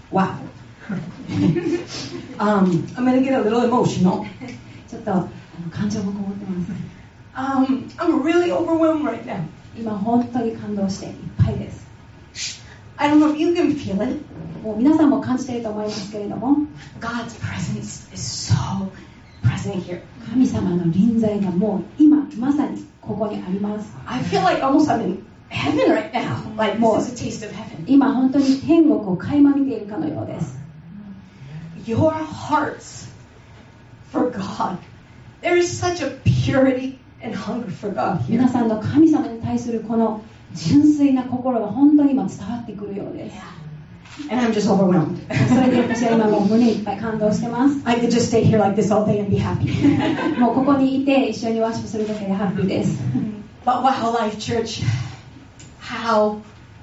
Wow. I'm going to get a little emotional. ちょっと感情がこもってます。 I'm really overwhelmed right now. 今本当に感動していっぱいです。 I don't know if you can feel it. もう皆さんも感じていると思いますけれども、 God's presence is so present here. 神様の臨在がもう今まさにここにあります。 I feel like almost I'm in heaven right now. Like this is a taste of heaven. 今本当に天国を垣間見ているかのようです。 Your hearts for God. There is such a purity and hunger for God here. 皆さんの神様に対するこの純粋な心が本当に今伝わってくるようです。 And I'm just overwhelmed. それで私は今もう胸いっぱい感動してます。 I could just stay here like this all day and be happy. もうここにいて一緒にワーシップするだけでハッピーです。 But wow, Life Church, how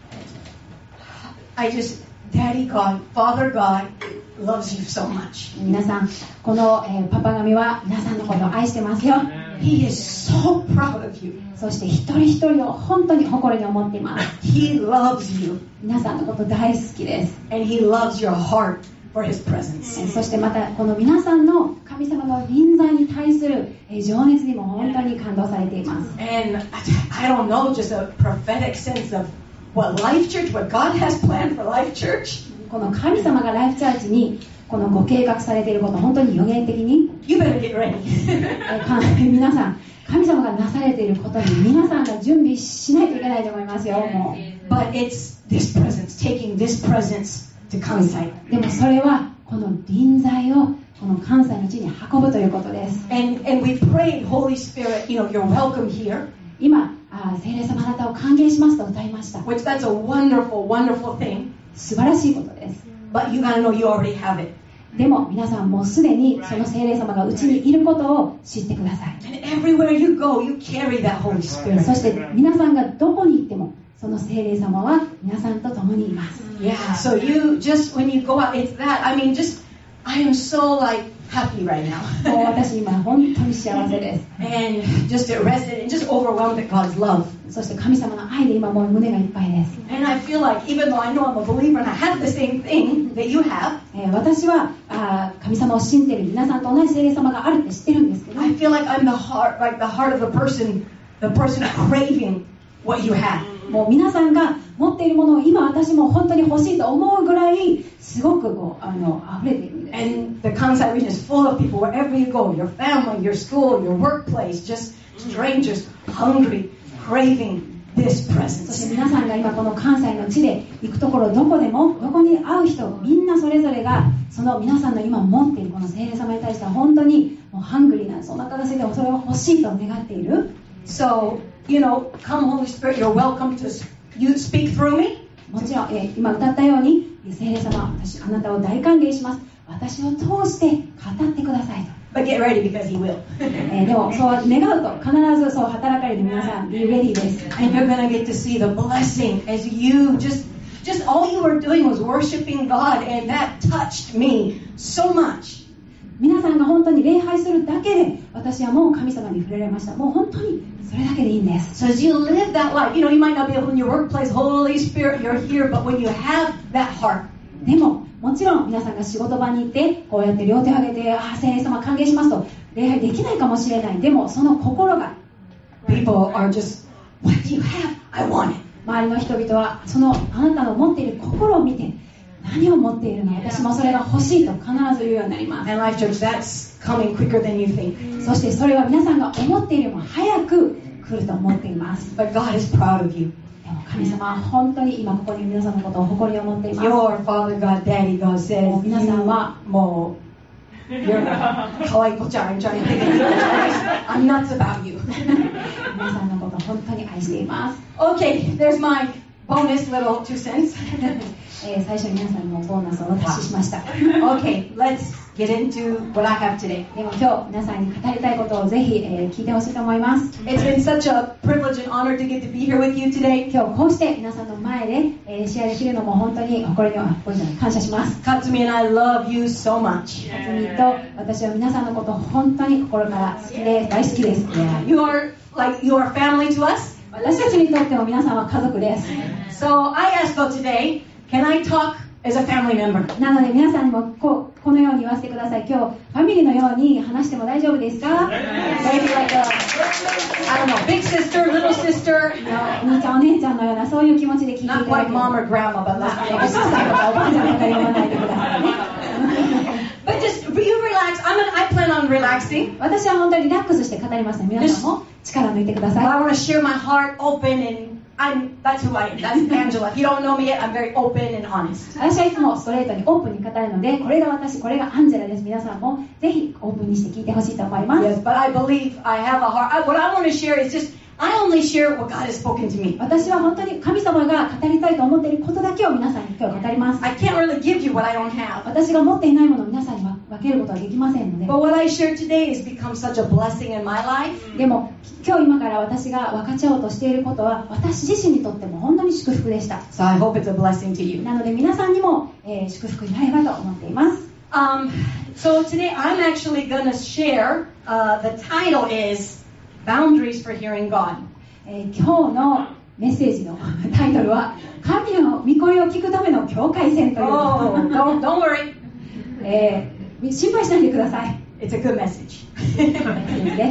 I just, Daddy God, Father God loves you so much. 皆さん、この、パパ神は皆さんのことを愛してますよ。 He is so proud of you. そして一人一人を本当に誇りに思っています。 He loves you. 皆さんのこと大好きです。 And He loves your heart for His presence. そしてまたこの皆さんの神様の臨在に対する情熱にも本当に感動されています。 And I don't know, just a prophetic sense of what Life Church, what God has planned for Life Church. この神様がライフチャーチにこのご計画されていること、本当に予言的に You better get ready. 皆さん、神様がなされていることに皆さんが準備しないといけないと思いますよ。もう But it's this presence, taking this presence to Kansai. でもそれはこの臨在をこの関西の地に運ぶということです。 And we prayed, Holy Spirit, you're welcome here. 今、聖霊様あなたを歓迎しますと歌いました。 Which that's a wonderful, wonderful thing. 素晴らしいことです。 But you gotta know you already have it. でも皆さんもうすでにその聖霊様がうちにいることを知ってください。 And everywhere you go, you carry that Holy そ Spirit. して皆さんがどこに行ってもその聖霊様は皆さんと共にいます。 Yeah, so you just, when you go out, it's that. I mean, just, I am so happy right now. もう私今本当に幸せです。 And just arrested and just overwhelmed at God's love. そして神様の愛で今もう胸がいっぱいです。 And I feel like even though I know I'm a believer and I have the same thing that you have, 私は神様を信じている皆さんと同じ聖霊様があるって知ってるんですけど、 I feel like I'm the heart of the person craving what you have. もう皆さんが持っているものを今私も本当に欲しいと思うぐらいすごく溢れているんです。 And the Kansai region is full of people wherever you go, your family, your school, your workplace, just strangers, hungry, craving this そ presence. して皆さんが今この関西の地で行くところどこでもどこに会う人みんなそれぞれがその皆さんの今持っているこの聖霊様に対しては本当にもうハングリーなお腹が空いてそれを欲しいと願っている。 So, come Holy Spirit, you're welcome to you speak through me. もちろん、今歌ったように聖霊様私あなたを大歓迎します。私を通して語ってくださいと。 But get ready because He will. でもそう願うと必ずそう働かれる皆さん Be ready です。 And you're going to get to see the blessing as you just all you were doing was worshiping God, and that touched me so much. 皆さんが本当に礼拝するだけで私はもう神様に触れられました。もう本当にそれだけでいいんです。 So as you live that life, you might not be able in your workplace, Holy Spirit, you're here, but when you have that heart, でももちろん皆さんが仕事場に行ってこうやって両手を上げて聖霊様歓迎しますと礼拝できないかもしれない。でもその心が people are just, what do you have? I want it. 周りの人々はそのあなたの持っている心を見て何を持っているの私もそれが欲しいと必ず言うようになります。 And Life Church, that's coming quicker than you think. そしてそれは皆さんが思っているよりも早く来ると思っています。 But God is proud of you. でも神様は本当に今ここに皆さんのことを誇りを持っています。 Your Father God, Daddy God says, 皆さんはもう you're kawaii ko-chan, I'm trying to think of you. I'm nuts about you. 皆さんのことを本当に愛しています。 Okay, there's my bonus little 2 cents. 最初に皆さんにもボーナスをお渡ししました。 Okay, let's get into what I have today. でも今日皆さんに語りたいことをぜひ、聞いてほしいと思います。 It's been such a privilege and honor to get to be here with you today. 今日こうして皆さんの前で、シェアできるのも本当に誇りに感謝します。 Katsumi and I love you so much. かつみと私は皆さんのことを本当に心から好きで大好きです。 You are family to us. 私たちにとっても皆さんは家族です。 So I asked God today, can I talk as a family member. なので皆さんにもこのように言わせてください。今日ファミリーのように話しても大丈夫ですか？ Maybe like a, I don't know, big sister, little sister. お兄ちゃんお姉ちゃんのようなそういう気持ちで聞いていただ Not け like る。 mom or grandma, but お let's 母さんとかおばあちゃんとか呼ばないでくださいね。 But just you relax. I plan on relaxing. 私は本当にリラックスして語りますね。皆さんも力抜いてください。 I want to share my heart open, and that's who I am. That's Angela. If you don't know me yet, I'm very open and honest. 私はいつもストレートにオープンに語るので、これが私、これがアンジェラです。皆さんもぜひオープンにして聞いてほしいと思います。 Yes, but I believe I have a heart. What I want to share is just I only share what God has spoken to me. 私は本当に神様が語りたいと思っていることだけを皆さんに今日語ります。 I can't really give you what I don't have. 私が持っていないものを皆さんに分けることはできませんので、 But what I share today has become such a blessing in my life. でも今から私が分かち合おうとしていることは私自身にとっても本当に祝福でした。 So I hope it's a blessing to you. なので皆さんにも、祝福になればと思っています。 So today I'm actually going to share, the title is Boundaries for Hearing God. 今日のメッセージのタイトルは神の御声を聞くための境界線という Oh, don't worry. 心配しないでください。 It's a good message. メッセージです。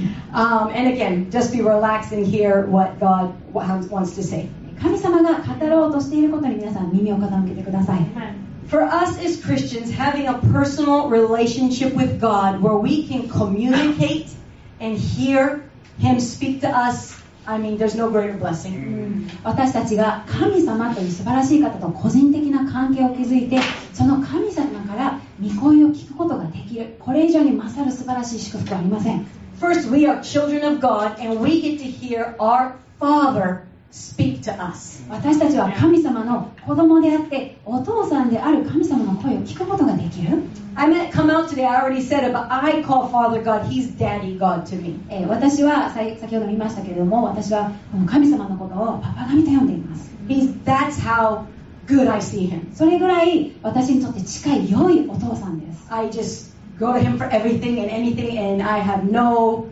And again, just be relaxed and hear what God wants to say. 神様が語ろうとしていることに皆さん耳を傾けてください。 For us as Christians, having a personal relationship with God where we can communicate and hear Him speak to us, I mean, there's no greater blessing. 私たちが神様という素晴らしい方と個人的な関係を築いて、その神様から御声を聞くことができる、これ以上に勝る素晴らしい祝福はありません。 First, we are children of God, and we get to hear our Father speak to us. 私たちは神様の子供であって、お父さんである神様の声を聞くことができる。 I meant come out today. I already said it, but I call Father God. He's Daddy God to me. 私は先ほども言いましたけれども、私はこの神様のことをパパ神と呼んでいます。 That's how good I see Him. それぐらい私にとって近い良いお父さんです。 I just go to Him for everything and anything, and I have no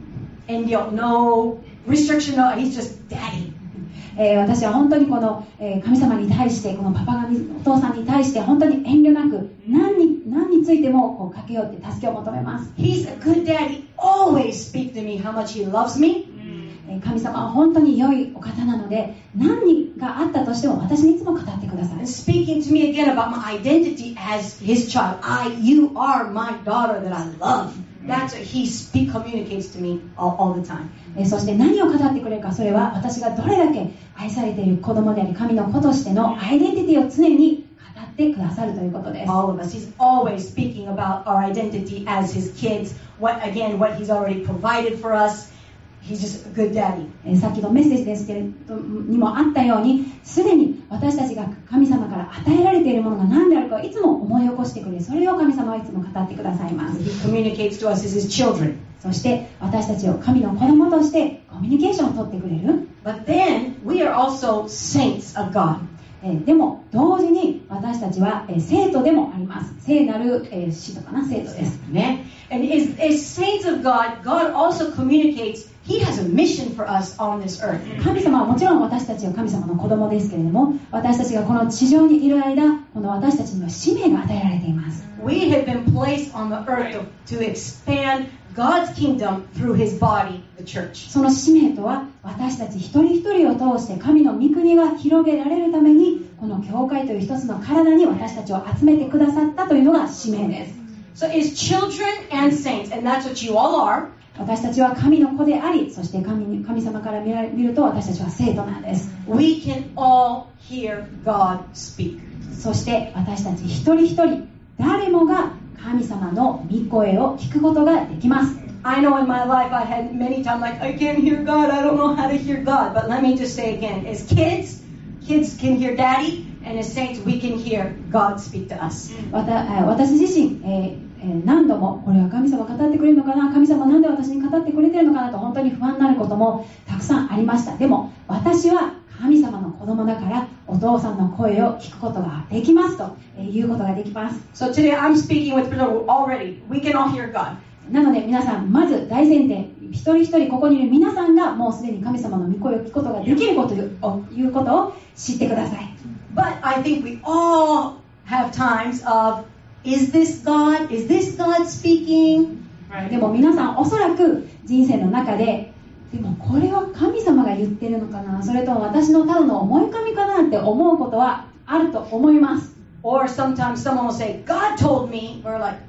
restriction. No, He's just Daddy. 私は本当にこの、神様に対して、このパパ神、お父さんに対して本当に遠慮なく何についてもこう駆け寄って助けを求めます。 He's a good daddy. Always speak to me how much He loves me. 神様は本当に良いお方なので、何があったとしても私にいつも語ってください。 And speaking to me again about my identity as His child. You are my daughter that I love. That's what He communicates to me all the time. そして何を語ってくれるか、それは私がどれだけ愛されている子供であり神の子としてのアイデンティティを常に語ってくださるということです。 All of us. He's always speaking about our identity as His kids. What He's already provided for us. He's just a good daddy. さっきのメッセージですけれどにもあったように、すでに私たちが神様から与えられているものが何であるかをいつも思い起こしてくれる。それを神様はいつも語ってくださいます。 He communicates to us as His children. そして私たちを神の子供としてコミュニケーションを取ってくれる。 But then we are also saints of God. でも同時に私たちは生徒でもあります。聖なる使徒かな、生徒です。 And as saints of God, God also communicates. He has a mission for us on this earth. 神様はもちろん私たちは神様の子供ですけれども、私たちがこの地上にいる間、この私たちには使命が与えられています。 We have been placed on the earth to expand God's kingdom through His body, the church. その使命とは、私たち一人一人を通して神の御国が広げられるために、この教会という一つの体に私たちを集めてくださったというのが使命です。 So as children and saints, and that's what you all are, 私たちは神の子であり、そして神様から見ると私たちは生徒なんです。 we can all hear God speak. そして私たち一人一人、誰もが神様の御声を聞くことができます。 I know in my life I had many times like, I can't hear God, I don't know how to hear God. But let me just say again, as kids can hear Daddy, and as saints we can hear God speak to us. 私自身、何度もこれは神様語ってくれるのかな、神様なんで私に語ってくれてるのかなと本当に不安になることもたくさんありました。でも私は神様の子供だからお父さんの声を聞くことができますということができます。 So today I'm speaking with people already. We can all hear God. なので皆さん、まず大前提、一人一人ここにいる皆さんがもうすでに神様の御声を聞くことができることを知ってください。 But I think we all have times of, is this God? Is this God speaking? でも皆さんおそらく人生の中で、でもこれは神様が言ってるのかな、それとも私のただの思い込みかなって思うことはあると思います。 Or sometimes someone will say, God told me. We're like,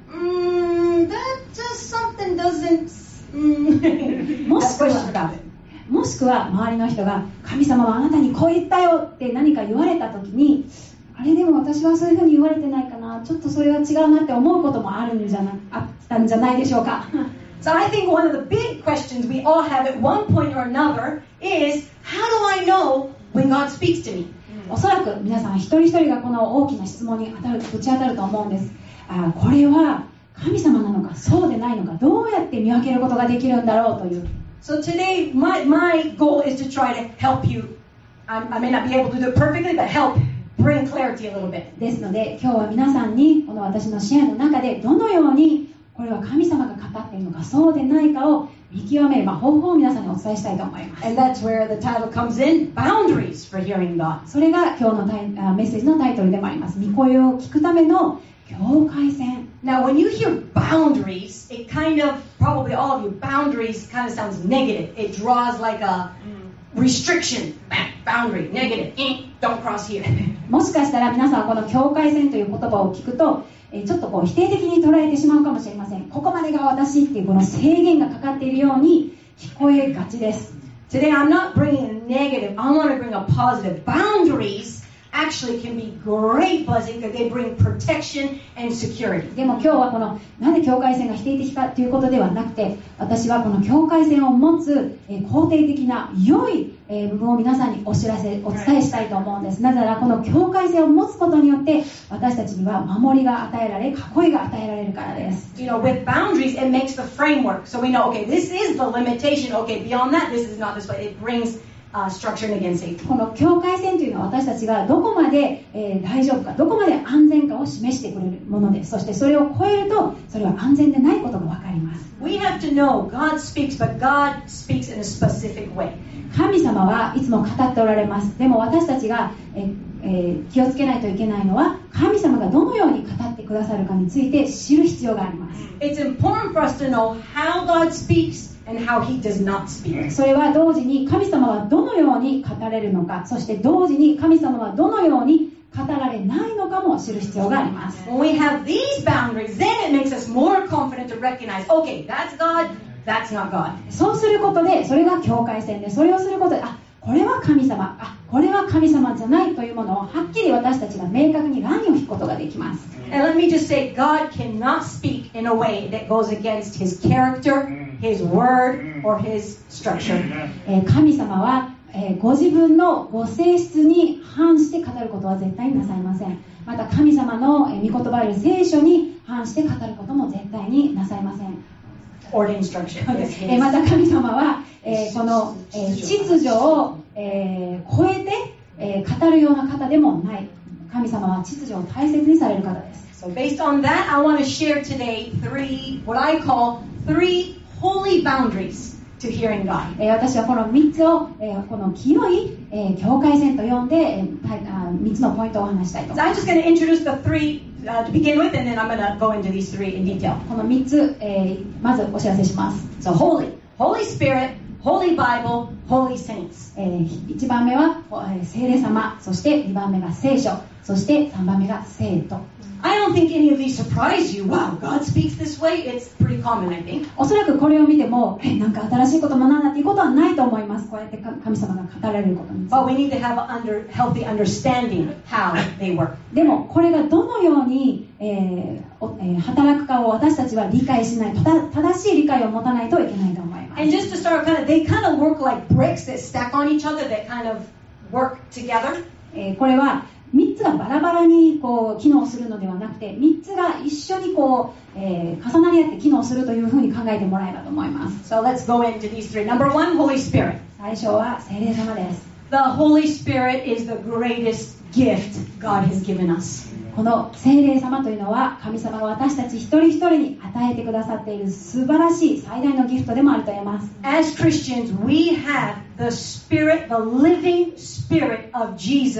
that just something doesn't. もしくは周りの人が神様はあなたにこう言ったよって何か言われた時に、あれでも私はそういうふうに言われてないかな、ちょっとそれは違うなって思うこともあったんじゃないでしょうか。 So I think one of the big questions we all have at one point or another is, how do I know when God speaks to me? おそらく皆さん一人一人がこの大きな質問にぶち当たると思うんです。これは神様なのかそうでないのか、どうやって見分けることができるんだろうという。 So today my goal is to try to help you. I may not be able to do it perfectly, but help bring clarity a little bit. ですので今日は皆さんにこの私の支援の中でどのようにこれは神様が語っているのかそうでないかを見極める方法を皆さんにお伝えしたいと思います。 And that's where the title comes in, Boundaries for Hearing God. それが今日のメッセージのタイトルでもあります。御声を聞くための境界線。 Now when you hear boundaries, it kind of, probably all of you, boundaries kind of sounds negative. It draws like a restriction, boundary, negative, don't cross here. もしかしたら皆さんはこの境界線という言葉を聞くとちょっとこう否定的に捉えてしまうかもしれません。ここまでが私っていうこの制限がかかっているように聞こえがちです。 Today I'm not bringing a negative, I want to bring a positive. Boundaries actually can be great blessing because they bring protection and security. でも今日はこのなんで境界線が否定的かということではなくて、私はこの境界線を持つ肯定的な良い部分を皆さんにお伝えしたいと思うんです。なぜならこの境界線を持つことによって私たちには守りが与えられ、囲いが与えられるからです。 You know, with boundaries, it makes the framework. So we know, okay, this is the limitation. Okay, beyond that, this is not this way. It brings structure and again safety. この境界線というのは私たちがどこまで、大丈夫か、どこまで安全かを示してくれるものです。そしてそれを超えるとそれは安全でないことが分かります。 We have to know God speaks, but God speaks in a specific way. 神様はいつも語っておられます。でも私たちが、気をつけないといけないのは神様がどのように語ってくださるかについて知る必要があります。 It's important for us to know how God speaks and how He does not speak. それは同時に神様はどのように語れるのか、そして同時に神様はどのように語られないのかも知る必要があります。 When we have these boundaries, then it makes us more confident to recognize, okay, that's God, that's not God. そうすることでそれが境界線で、それをすることでこれは神様、これは神様じゃないというものをはっきり私たちが明確にラインを引くことができます。 And let me just say, God cannot speak in a way that goes against His character, His word, or His structure. 神様は、ご自分のご性質に反して語ることは絶対になさいません。また神様の御言葉より聖書に反して語ることも絶対になさいません。 Ordained structure. また神様は、この、秩序を、超えて、語るような方でもない。神様は秩序を大切にされる方です。 So based on that, I want to share today what I call three holy boundaries to hearing God. 私はこの3つを、この清い、境界線と呼んで、3つのポイントをお話したいと So 思い I'm ます。 just going to introduce the three to begin with, and then I'm going to go into these three in detail. この3つ、まずお知らせします。 So holy, Holy Spirit, Holy Bible, Holy Saints. 1番目は、聖霊様、そして2番目が聖書、そして3番目が聖徒。 I don't think any of these surprise you. Wow, God speaks this way. It's pretty common, I think. おそらくこれを見ても、なんか新しいこと学んだっていうことはないと思います。こうやって神様が語られることについて。 But we need to have a healthy understanding how they work. でもこれがどのように、働くかを私たちは理解しないと、正しい理解を持たないといけないと思います。 And just to start, they kind of work like bricks that stack on each other that kind of work together. これは3つがバラバラにこう機能するのではなくて、3つが一緒にこう、重なり合って機能するというふうに考えてもらえばと思います。 So let's go into these three. Number one, Holy Spirit. 最初は聖霊様です。 The Holy Spirit is the greatest gift God has given us. この聖霊様というのは神様が私たち一人一人に与えてくださっている素晴らしい最大のギフトでもあると言えます。 As Christians, we have the Spirit, the living Spirit of Jesus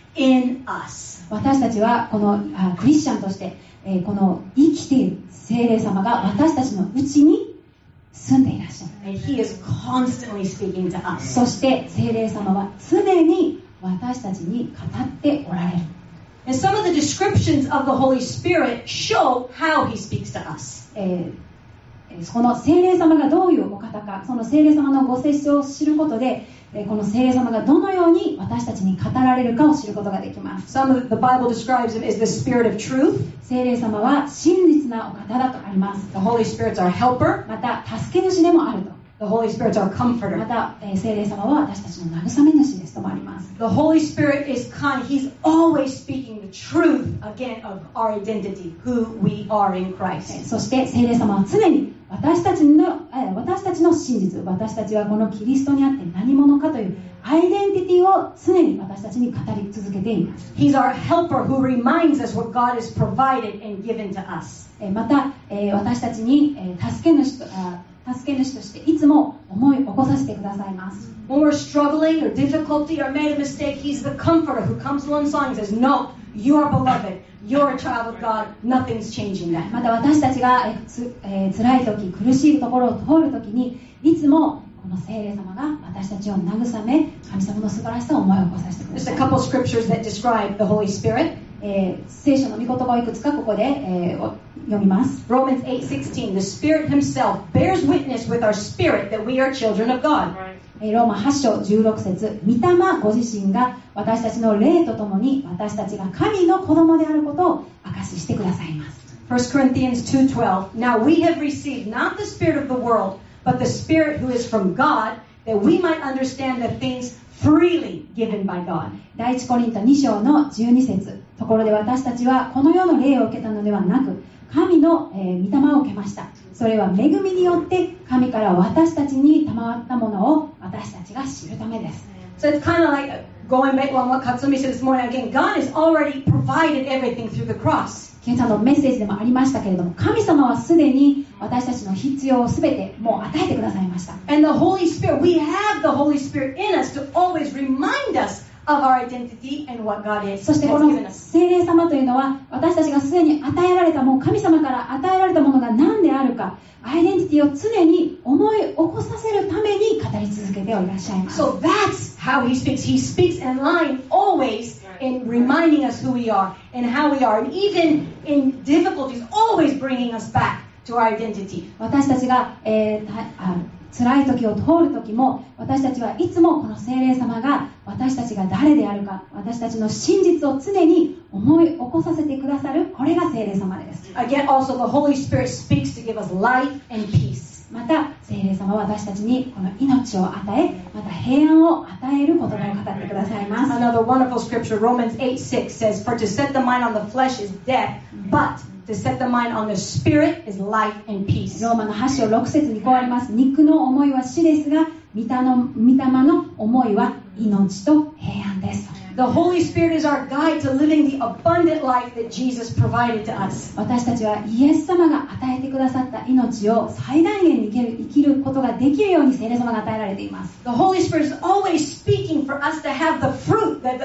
in us. 私たちはこのクリスチャンとして、この生きている聖霊様が私たちのうちに住んでいらっしゃる。 And He is constantly speaking to us. そして聖霊様は常に私たちに語っておられる。 And some of the descriptions of the Holy Spirit show how He speaks to us. この聖霊様がどういうお方か、その聖霊様のご性質を知ることで、この聖霊様がどのように私たちに語られるかを知ることができます。 Some of the Bible describes Him as the Spirit of truth. 聖霊様は真実なお方だとあります。 The Holy Spirit's our helper. また助け主でもあると。 The Holy Spirit's our ま comforter. た、聖霊様は私たちの慰め主ですともあります。 The Holy Spirit is kind. He's always speaking the truth again of our identity, who we are in Christ. そして聖霊様は常に私たちの真実、私たちはこのキリストにあって何者かというアイデンティティを常に私たちに語り続けています。 He's our helper who reminds us what God has provided and given to us. また、私たちに助け主としていつも思い起こさせてくださいます。 When we're struggling or difficulty or made a mistake, He's the comforter who comes alongside and says, No, you are beloved. You're a child of God. Nothing's changing that. また私たちが辛い時、苦しいところを通る時にいつもこの聖霊様が私たちを慰め、神様の素晴らしさを思い起こさせてくだ Just さ a い。 couple scriptures that describe the Holy Spirit. 聖書の御言葉をいくつかここで、読みます。 Romans 8:16. The Spirit Himself bears witness with our spirit that we are children of God. ローマ8章16節、御霊ご自身が私たちの霊とともに私たちが神の子供であることを証ししてくださいます。 1 Corinthians 2:12. Now we have received not the spirit of the world, but the Spirit who is from God, that we might understand the things freely given by God. 第一コリント2章の12節、ところで私たちはこの世の霊を受けたのではなく、神の、御霊を受けました。それは恵みによって神から私たちに賜ったものを私たちが知るためです。 So it's kind of like going back on what Katsumi said this morning again. God has already provided everything through the cross. 今朝のメッセージでもありましたけれども、神様はすでに私たちの必要をすべてもう与えてくださいました。 And the Holy Spirit, we have the Holy Spirit in us to always remind us of our identity and what God is, そして has この given us. 聖霊様というのは私たちがすでに与えられたもう神様から与えられたものが何であるか、アイデンティティを常に思い起こさせるために語り続けていらっしゃいます。 So that's how He speaks. He speaks in line always in reminding us who we are and how we are. And even in difficulties, always bringing us back to our identity. 私たちが、辛い時を通る時も私たちはいつもこの聖霊様が私たちが誰であるか、私たちの真実を常に思い起こさせてくださる、これが聖霊様です。 Again, also the Holy Spirit speaks to give us life and peace. また聖霊様は私たちにこの命を与え、また平安を与える言葉を語ってくださいます。 Another wonderful scripture, Romans 8:6 says, For to set the mind on the flesh is death, but to set the mind on the Spirit is life and peace. ローマの8章6節にこうあります。肉の思いは死ですが、御霊の思いは命と平安です。 The Holy Spirit is our guide to living the abundant life that Jesus provided to us. 私たちはイエス様が与えてくださった命を最大限に生きることができるように聖霊様が与えられています。 The Holy Spirit is always speaking for us to have the fruit that,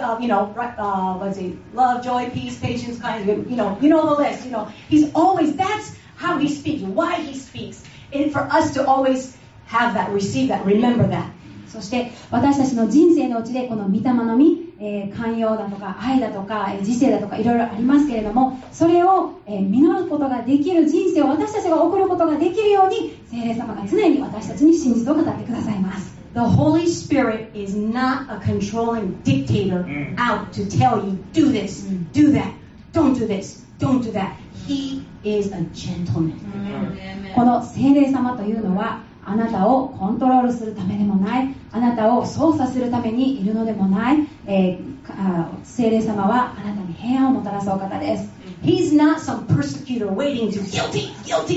let's see, love, joy, peace, patience, kindness, you know the list, He's always, that's how He speaks, why He speaks. And for us to always have that, receive that, remember that. そして私たちの人生のうちでこの御霊の実、寛容だとか愛だとか自制だとかいろいろありますけれども、それを実ることができる人生を私たちが送ることができるように聖霊様が常に私たちに真実を語ってくださいます。 The Holy Spirit is not a controlling dictator out to tell you, do this, do that, don't do this, don't do that. He is a gentleman. この聖霊様というのはあなたをコントロールするためでもない、あなたを操作するためにいるのでもない、聖霊様はあなたに平安をもたらすお方です。 He's not some persecutor waiting to guilty,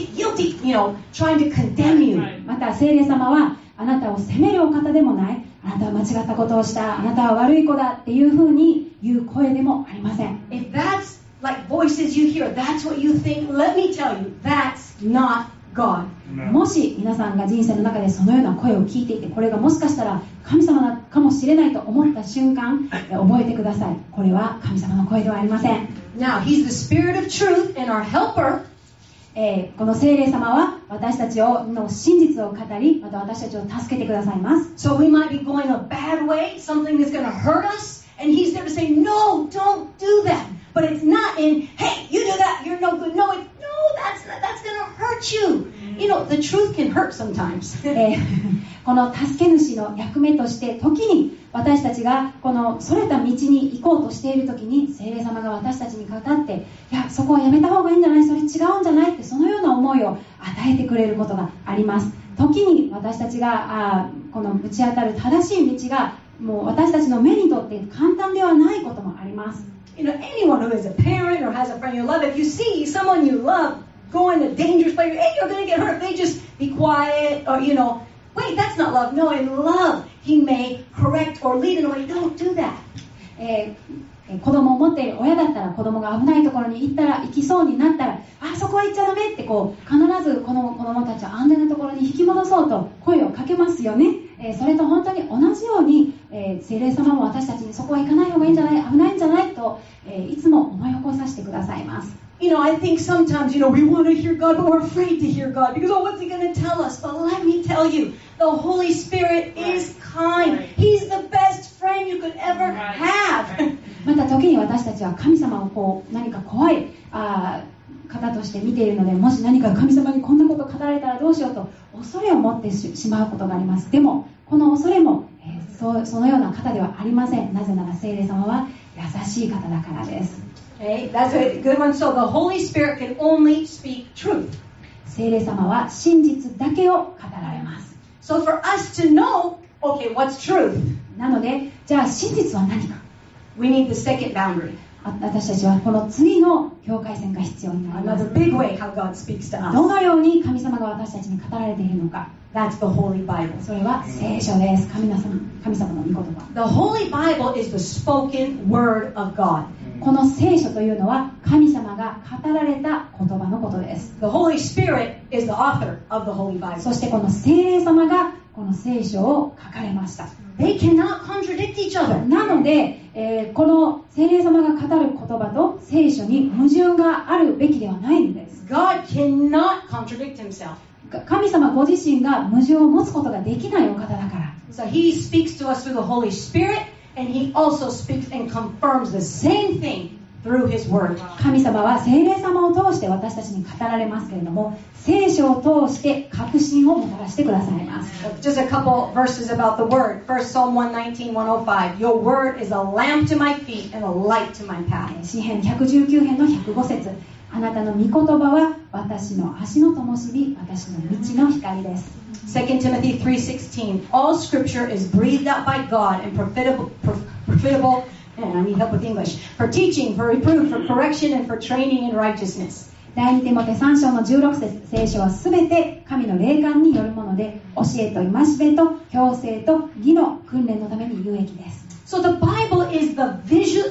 trying to condemn you. また聖霊様はあなたを責めるお方でもない、あなたは間違ったことをした、あなたは悪い子だっていうふうに言う声でもありません。 If that's like voices you hear, that's what you think, let me tell you, that's not God. もし皆さんが人生の中でそのような声を聞いていて、これがもしかしたら神様かもしれないと思った瞬間、覚えてください。これは神様の声ではありません。 Now, He's the Spirit of truth and our helper. この聖霊様は私たちの真実を語り、また私たちを助けてくださいます。 So we might be going a bad way, something that's going to hurt us, and He's there to say, no, don't do that. But it's not in, hey, you do that, you're no good. No, that's going to hurt you. You know, the truth can hurt sometimes. この助け主の役目として、時に私たちがこのそれた道に行こうとしている時に、聖霊様が私たちに語って、いや、そこはやめた方がいいんじゃない、それ違うんじゃないって、そのような思いを与えてくれることがあります。時に私たちがこのぶち当たる正しい道がもう私たちの目にとって簡単ではないこともあります。 You know, anyone who is a parent or has a friend you love, if you see someone you love go in a dangerous place, hey, you're going to get hurt. They just be quiet or, you know, wait, that's not love. No, in love, He may correct or lead in a way. Don't do that. 子供を持っている親だったら、子供が危ないところに行きそうになったら、そこは行っちゃダメって必ず子供たちを安全なところに引き戻そうと声をかけますよね。それと本当に同じように、聖霊様も私たちにそこは行かない方がいいんじゃない、危ないんじゃないと、いつも思い起こさせてくださいます。 You know, I think sometimes, you know, we want to hear God, but we're afraid to hear God because, oh, what's He going to tell us? But let me tell you, the Holy Spirit is kind. He's the best friend you could ever have. また時に私たちは神様を何か怖い方として見ているので、もし何か神様にこんなこと語られたらどうしようと恐れを持ってしまうことがあります。でもこの恐れも、そのような方ではありません。なぜなら聖霊様は優しい方だからです。 Okay, that's a good one. So the Holy Spirit can only speak truth. 聖霊様は真実だけを語られます。 So for us to know, okay, what's truth? なので、じゃあ真実は何か。 We need the second boundary. 私たちはこの次の境界線が必要になります。 Another big way how God speaks to us. どのように神様が私たちに語られているのか。 That's the Holy Bible. それは聖書です。神様の御言葉。 The Holy Bible is the spoken word of God. この聖書というのは神様が語られた言葉のことです。 The Holy Spirit is the author of the Holy Bible. そしてこの聖霊様がこの聖書を書かれました。 They cannot contradict each other. なので、この聖霊様が語る言葉と聖書に矛盾があるべきではないんです。 God cannot contradict Himself. 神様ご自身が矛盾を持つことができないお方だから。 So He speaks to us through the Holy Spirit, and He also speaks and confirms the same thing through His Word. 神様は聖霊様を通して私たちに語られますけれども、聖書を通して確信をもたらしてくださいます。 Just a couple verses about the Word. First, Psalm 119:105. Your Word is a lamp to my feet and a light to my path. 詩編119編の105節。あなたの御言葉は私の足の灯火、私の道の光です。 2 Timothy 3:16. All Scripture is breathed out by God and profitable, and I need help with English, for teaching, for reproof, for correction, and for training in righteousness. 第2テモテ3章の16節。聖書はすべて神の霊感によるもので、教えと戒めと矯正と義の訓練のために有益です。 So the Bible is the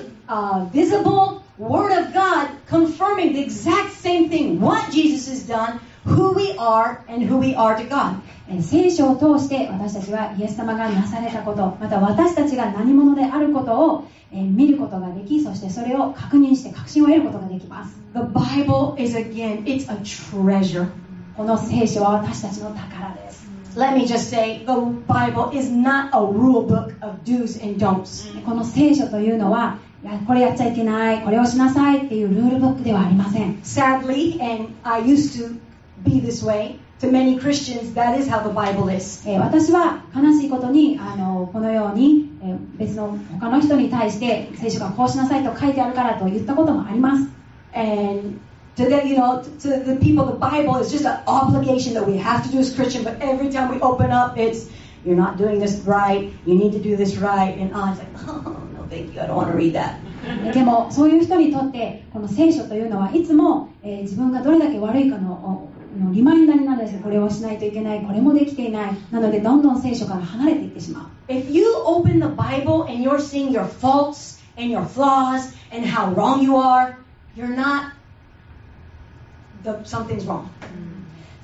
visible Word of God confirming the exact same thing, what Jesus has done, who we are, and who we are to God. 聖書を通して私たちはイエス様がなされたこと、また私たちが何者であることを見ることができ、そしてそれを確認して確信を得ることができます。 The Bible is again, it's a treasure. この聖書は私たちの宝です。 Let me just say, the Bible is not a rule book of do's and don'ts. この聖書というのは、これやっちゃいけない、これをしなさいっていうルールブックではありません。 Sadly, and I used to be this way, to many Christians, that is how the Bible is. 私は悲しいことにこのように別の他の人に対して聖書がこうしなさいと書いてあるからと言ったこともあります。 And to the, to the people, the Bible is just an obligation that we have to do as Christian, but every time we open up, it's, you're not doing this right, you need to do this right, and it's like, oh, no thank you, I don't want to read that. でもそういう人にとってこの聖書というのはいつも、自分がどれだけ悪いかのリマインダーになるんですよ。これをしないといけない、これもできていない。なのでどんどん聖書から離れていってしまう。 If you open the Bible and you're seeing your faults and your flaws and how wrong you are, you're not, something's wrong.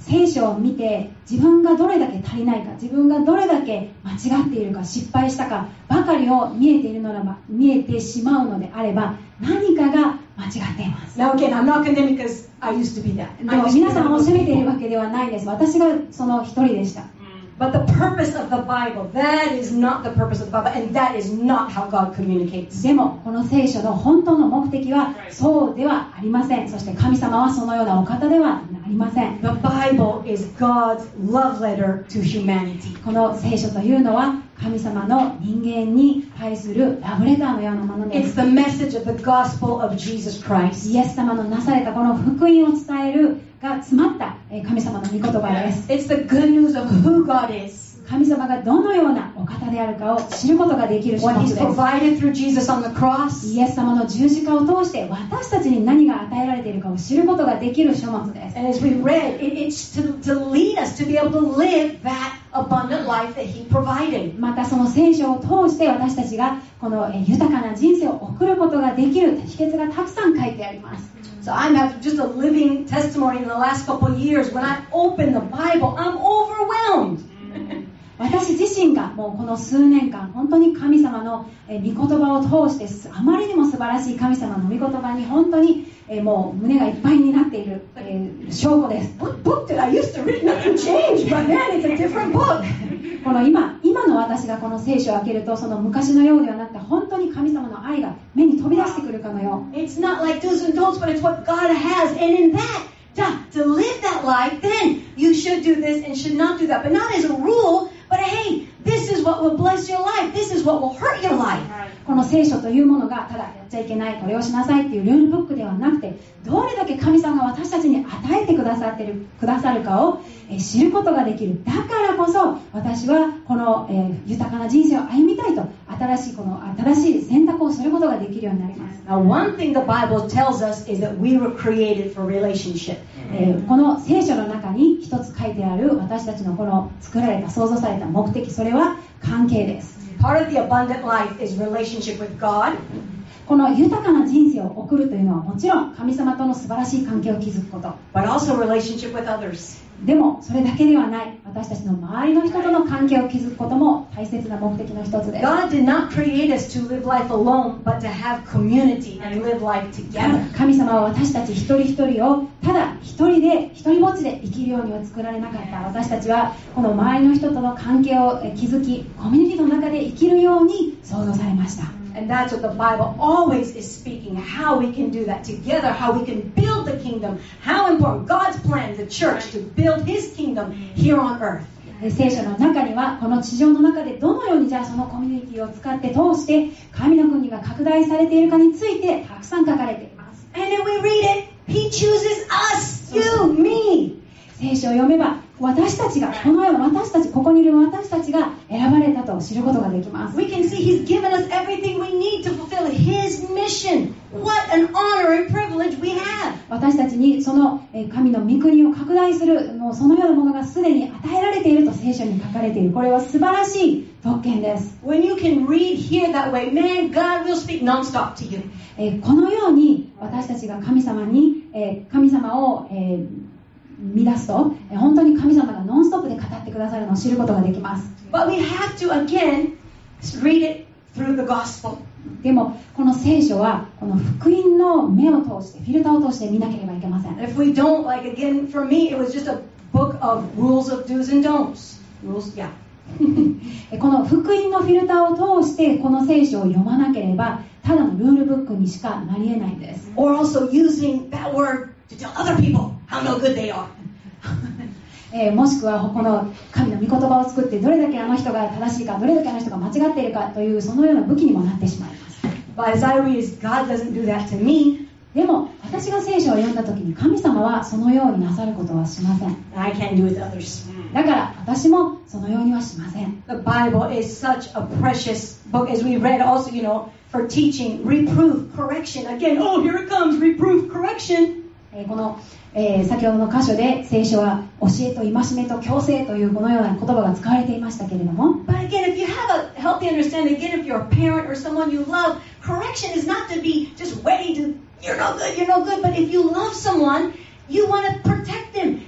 聖書を見て自分がどれだけ足りないか、自分がどれだけ間違っているか、失敗したかばかりを見えてしまうのであれば、何かが間違っています。 Now again, I'm not condemning because I used to be that. でも皆さんを責めているわけではないです。私がその一人でした。 But the purpose of the Bible, that is not the purpose of the Bible, and that is not how God communicates. でもこの聖書の本当の目的はそうではありません。そして神様はそのようなお方ではありません。 The Bible is God's love letter to humanity. この聖書というのは神様の人間に対するラブレターのようなもので It's す。 the message of the gospel of Jesus Christ. イエス様のなされたこの福音を伝えるが詰まった神様の御言葉です。 It's the good news of who God is. 神様がどのようなお方であるかを知ることができる書 What 物 He's です。 provided through Jesus on the cross. イエス様の十字架を通して私たちに何が与えられているかを知ることができる書物です。 And as we read, it's to lead us to be able to live that abundant life that He provided. またその聖書を通して私たちがこの豊かな人生を送ることができる秘訣がたくさん書いてあります。 So I'm having just a living testimony in the last couple of years. When I open the Bible, I'm overwhelmed. 私自身がもうこの数年間本当に神様の御言葉を通してあまりにも素晴らしい神様の御言葉に本当にもう胸がいっぱいになっている証拠です。 What book did I used to read? Nothing changed, but man, it's a different book. この今の私がこの聖書を開けるとその昔のようではなくて本当に神様の愛が目に飛び出してくるかのよう。 It's not like do's and don'ts, but it's what God has. And in that, to live that life, then you should do this and should not do that. But not as a rule, but hey, this is what will bless your life. This is what will hurt your life. この聖書というものがただやっちゃいけない、これをしなさいっていうルールブックではなくて、どれだけ神様が私たちに与えてくださるかを知ることができる。だからこそ私はこの豊かな人生を歩みたいと新しい選択をすることができるようになります。 Now, one thing the Bible tells us is that we were created for relationship. この聖書の中に一つ書いてある私たちのこの作られた創造された目的、それは関係です。 Part of the abundant life is relationship with God. この豊かな人生を送るというのはもちろん神様との素晴らしい関係を築くこと、 But also relationship with others. でもそれだけではない、私たちの周りの人との関係を築くことも大切な目的の一つです。 God did not create us to live life alone, but to have community and live life together. 神様は私たち一人一人をただ一人ぼっちで生きるようには作られなかった。私たちはこの周りの人との関係を築き、コミュニティの中で生きるように創造されました。 And that's what the Bible always is speaking, how we can do that together, how we can build the kingdom, how important God's plan, the church, to build His kingdom here on earth. 聖書の中にはこの地上の中でどのようにじゃあそのコミュニティを使って通して神の国が拡大されているかについてたくさん書かれています。 And then we read it, He chooses us, you, me. 聖書を読めば私たちがこの世の私たち、ここにいる私たちが選ばれたと知ることができます。 We can see He's given us everything we need to fulfill His mission. What an honor and privilege we have. 私たちにその神の御国を拡大するもうそのようなものがすでに与えられていると聖書に書かれている。これは素晴らしい特権です。 When you can read here that way, man, God will speak nonstop to you. このように私たちが神様を乱すと本当に神様がノンストップで語ってくださるのを知ることができます。 But we have to again read it through the gospel. でもこの聖書はこの福音の目を通してフィルターを通して見なければいけません。 If we don't, like again, for me, it was just a book of rules of do's and don'ts. Rules, yeah. この福音のフィルターを通してこの聖書を読まなければただのルールブックにしかなり得ないんです。 Or also using that word to tell other people how no good they are. もしくはこの神の御言葉を作ってどれだけあの人が正しいかどれだけあの人が間違っているかというそのような武器にもなってしまいます。 But as I read, God doesn't do that to me. でも私が聖書を読んだ時に神様はそのようになさることはしません。 And I can't do it to others. だから私もそのようにはしません。 The Bible is such a precious book, as we read also, for teaching, reproof, correction. Again, oh, here it comes, reproof, correction. この先ほどの箇所で聖書は教えと戒めと矯正というこのような言葉が使われていましたけれども、 But again, if you have a healthy understanding, again, if you're a parent or someone you love, correction is not to be just ready to, you're no good, but if you love someone, you want to protect them.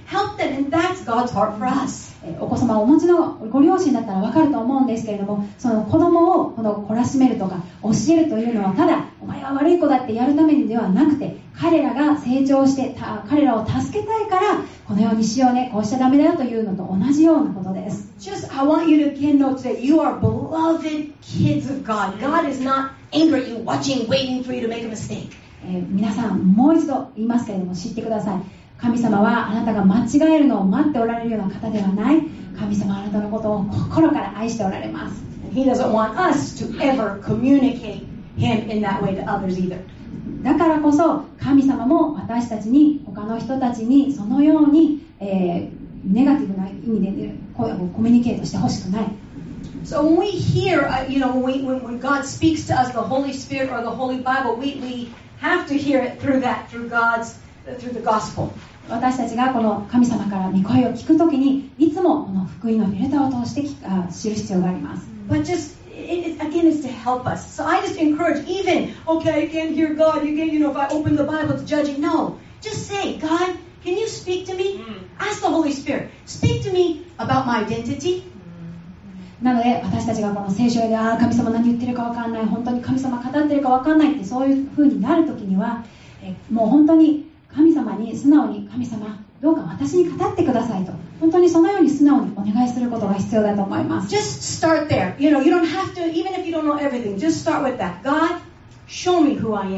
help them. And that's God's heart for us. お子様をお持ちのご両親だったら分かると思うんですけれども、その子供を懲らしめるとか教えるというのは、ただお前は悪い子だってやるためにではなくて、彼らが成長して彼らを助けたいから、このようにしようね、こうしちゃダメだよというのと同じようなことです。 Just, I want you to again know that you are beloved kids of God. God is not angry at you, watching, waiting for you to make a mistake. 皆さん、もう一度言いますけれども知ってください。神様はあなたが間違えるのを待っておられるような方ではない。神様はあなたのことを心から愛しておられます。 And He doesn't want us to ever communicate Him in that way to others either. だからこそ神様も私たちに、他の人たちにそのように、ネガティブな意味でコミュニケートしてほしくない。 So when we hear, when God speaks to us, the Holy Spirit or the Holy Bible, we have to hear it through the gospel. 私たちがこの神様から御声を聞くときに、いつもこの福音のフィルターを通して知る必要があります。 But just again, it's to help us. So I just encourage, even I can't hear God. If I open the Bible, it's judging. No, just say, God, can you speak to me? Ask the Holy Spirit. Speak to me about my identity. なので私たちがこの聖書で神様何言ってるか分かんない、本当に神様語ってるか分かんないって、そういう風になるときには、もう本当に神様に素直に、神様どうか私に語ってくださいと、本当にそのように素直にお願いすることが必要だと思います。 Just start there. You don't have to, even if you don't know everything, just start with that. God, show me who I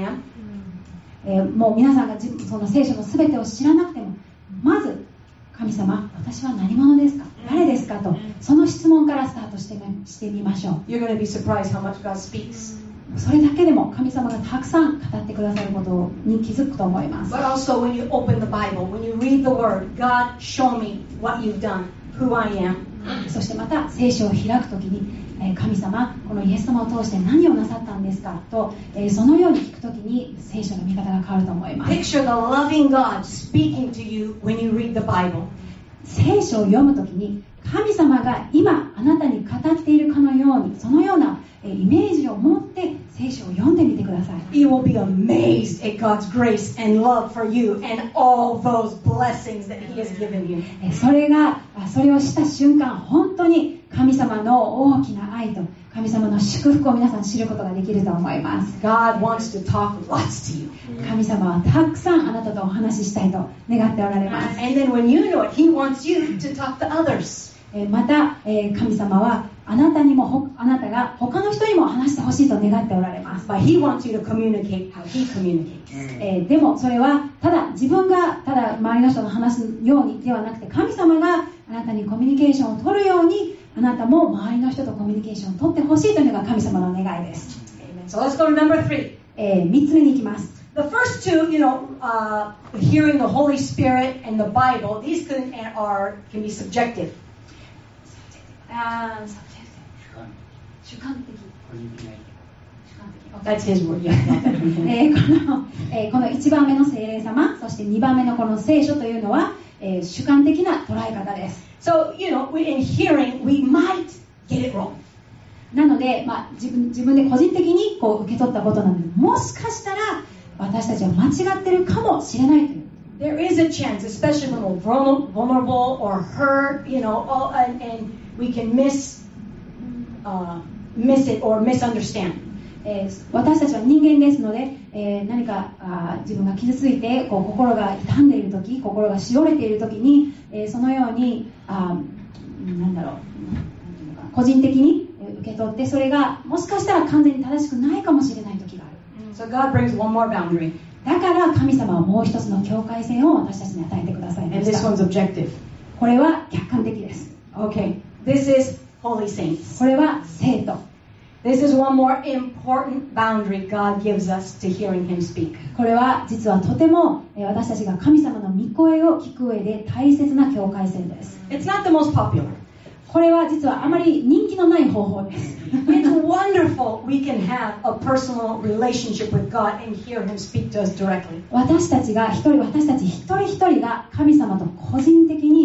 am. もう皆さんがその聖書の全てを知らなくても、まず神様、私は何者ですか、誰ですかと、その質問からスタートしてみましょう。 You're going to be surprised how much God speaks. それだけでも神様がたくさん語ってくださることに気づくと思います。 But also when you open the Bible, when you read the Word, God, show me what you've done, who I am. そしてまた聖書を開くときに、神様、このイエス様を通して何をなさったんですかと、そのように聞くときに聖書の見方が変わると思います。 Picture the loving God speaking to you when you read the Bible. 聖書を読むときに神様が今あなたに語っているかのように、そのようなイメージを持って聖書を読んでみてください。 You will be amazed at God's grace and love for you and all those blessings that He has given you. それをした瞬間、本当に神様の大きな愛と神様の祝福を皆さん知ることができると思います。 God wants to talk lots to you. 神様はたくさんあなたとお話ししたいと願っておられます。 And then when you know it, He wants you to talk to others. また、神様はあなたが他の人にも話してほしいと願っておられます。 But He wants you to communicate how He communicates. でもそれはただ自分がただ周りの人の話すようにではなくて、神様があなたにコミュニケーションを取るように、あなたも周りの人とコミュニケーションを取ってほしいというのが神様の願いです。 Amen. So let's go to number 3. 3つ目に行きます。 The first two, hearing the Holy Spirit and the Bible, these can be subjective. 主観的。 That's His word. Yeah. この1番目の聖霊様、そして2番目のこの聖書というのは、主観的な捉え方です。 So, in hearing, we might get it wrong. なので、自分で個人的に受け取ったことなので、もしかしたら私たちは間違ってるかもしれないという。 There is a chance, especially when we're vulnerable or hurt, and we can miss it or misunderstand. 私たちは人間ですので、何か自分が傷ついて心が痛んでいるとき、心がしおれているときに、そのように個人的に受け取って、それがもしかしたら完全に正しくないかもしれないときがある。 So God brings one more boundary. だから神様はもう一つの境界線を私たちに与えてくださいま And し this た。 one's objective. これは客観的です。 Okay. This is holy saints. これは聖徒。 This is one more important boundary God gives us to hearing Him speak. これは実はとても私たちが神様の御声を聞く上で大切な境界線です。 It's not the most popular. これは実はあまり人気のない方法です。 It's wonderful we can have a personal relationship with God and hear Him speak to us directly. 私たち一人一人が神様と個人的に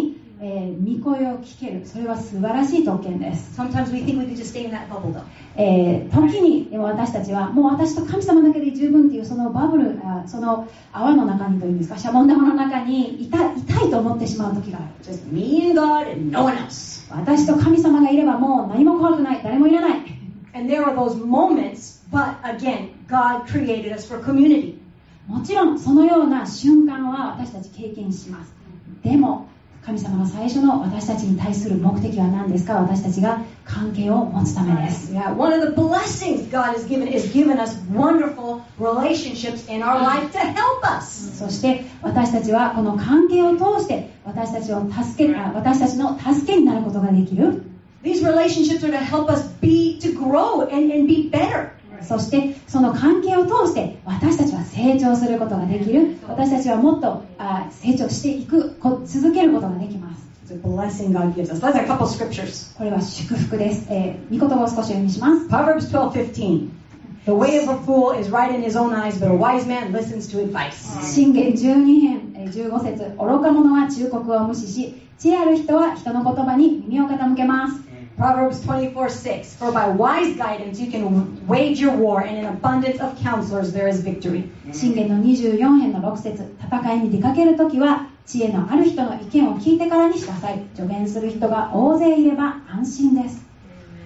御声を聞ける、それは素晴らしい特権です。 Sometimes we think we can just stay in that bubble though. 時にでも私たちはもう私と神様だけで十分っていうそのバブル、その泡の中にというんですか、シャボン玉の中にいたいと思ってしまう時がある。 Just me and God and no one else. 私と神様がいればもう何も怖くない、誰もいらない。 And there are those moments, but again, God created us for community. もちろんそのような瞬間は私たち経験します。でも神様の最初の私たちに対する目的は何ですか？私たちが関係を持つためです。 Yeah, one of the blessings God has given is given us wonderful relationships in our life to help us. そして私たちはこの関係を通して私たちの助けになることができる。 These relationships are to help us to grow and be better. そしてその関係を通して私たちは成長することができる。私たちはもっと成長していく、続けることができます。 It's a blessing God gives us. Let's have a couple scriptures. これは祝福です。御言葉を少し読みします。 Proverbs 12:15. The way of a fool is right in his own eyes, but a wise man listens to advice. 箴言12編15節、愚か者は忠告を無視し、知恵ある人は人の言葉に耳を傾けます。 Proverbs 24:6. For by wise guidance you can wage your war, and in abundance of counselors there is victory. 箴言の24編の6節、戦いに出かけるときは知恵のある人の意見を聞いてからにしなさい。助言する人が大勢いれば安心です。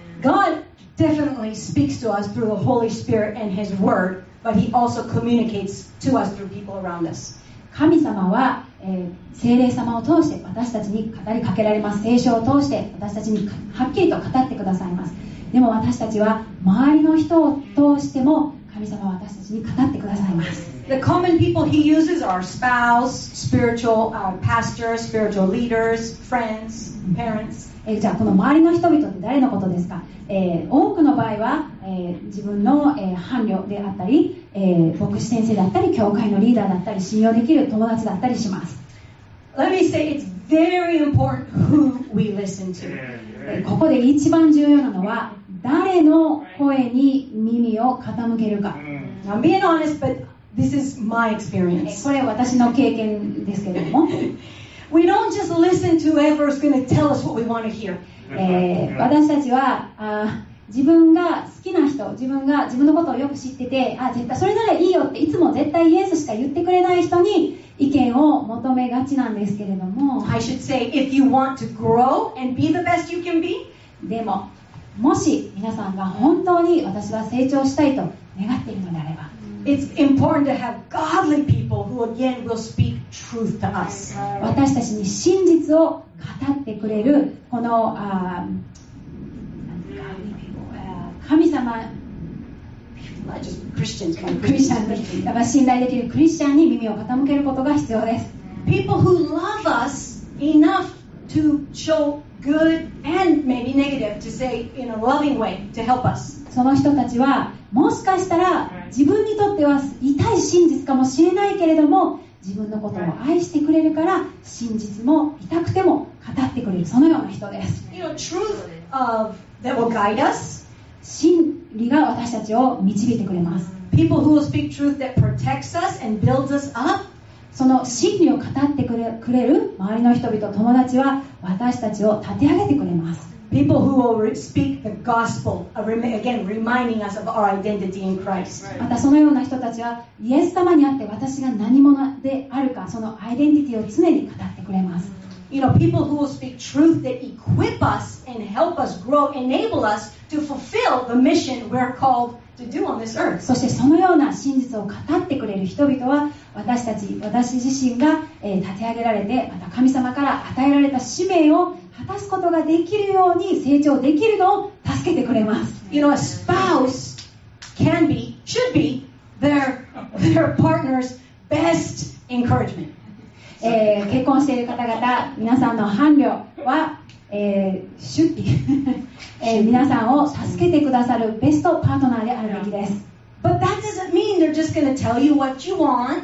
God definitely speaks to us through the Holy Spirit and His Word, but He also communicates to us through people around us. 神様は、聖霊様を通して私たちに語りかけられます。聖書を通して私たちにはっきりと語ってくださいます。でも私たちは周りの人を通しても神様は私たちに語ってくださいます。 The common people He uses are spouse, spiritual pastors, spiritual leaders, friends, parents. じゃあこの周りの人々って誰のことですか？多くの場合は、自分の、伴侶であったり、牧師先生だったり教会のリーダーだったり信用できる友達だったりします。 Let me say it's very important who we listen to. ここで一番重要なのは誰の声に耳を傾けるか。 I'm being honest, but this is my experience. これは私の経験ですけれども、 We don't just listen to whoever's going to tell us what we want to hear. 私たちは自分が好きな人、自分のことをよく知ってて、絶対それならいいよっていつも絶対イエスしか言ってくれない人に意見を求めがちなんですけれども、 I should say, if you want to grow and be the best you can be, でももし皆さんが本当に私は成長したいと願っているのであれば、 it's important to have godly people who again will speak truth to us. 私たちに真実を語ってくれるこの神様、 Not just Christians, but クリスチャンにやっぱ信頼できるクリスチャンに耳を傾けることが必要です。 people who love us enough to show good and maybe negative, to say in a loving way, to help us. その人たちはもしかしたら自分にとっては痛い真実かもしれないけれども、自分のことを愛してくれるから真実も痛くても語ってくれる、そのような人です。 You know, truth that will guide us. 真理が私たちを導いてくれます。 People who will speak truth that protects us and builds us up. その真理を語ってくれる周りの人々、友達は私たちを立て上げてくれます。 People who will speak the gospel, again reminding us of our identity in Christ. またそのような人たちはイエス様にあって私が何者であるか、そのアイデンティティを常に語ってくれます。 You know, people who will speak truth that equip us and help us grow, enable us to fulfill the mission we're called to do on this earth. そしてそのような真実を語ってくれる人々は私自身が立て上げられて、また神様から与えられた使命を果たすことができるように成長できるのを助けてくれます。 You know, a spouse should be their partner's best encouragement. 結婚している方々、皆さんの伴侶は、皆さんを助けてくださるベストパートナーであるべきです。 But that doesn't mean they're just going to tell you what you want,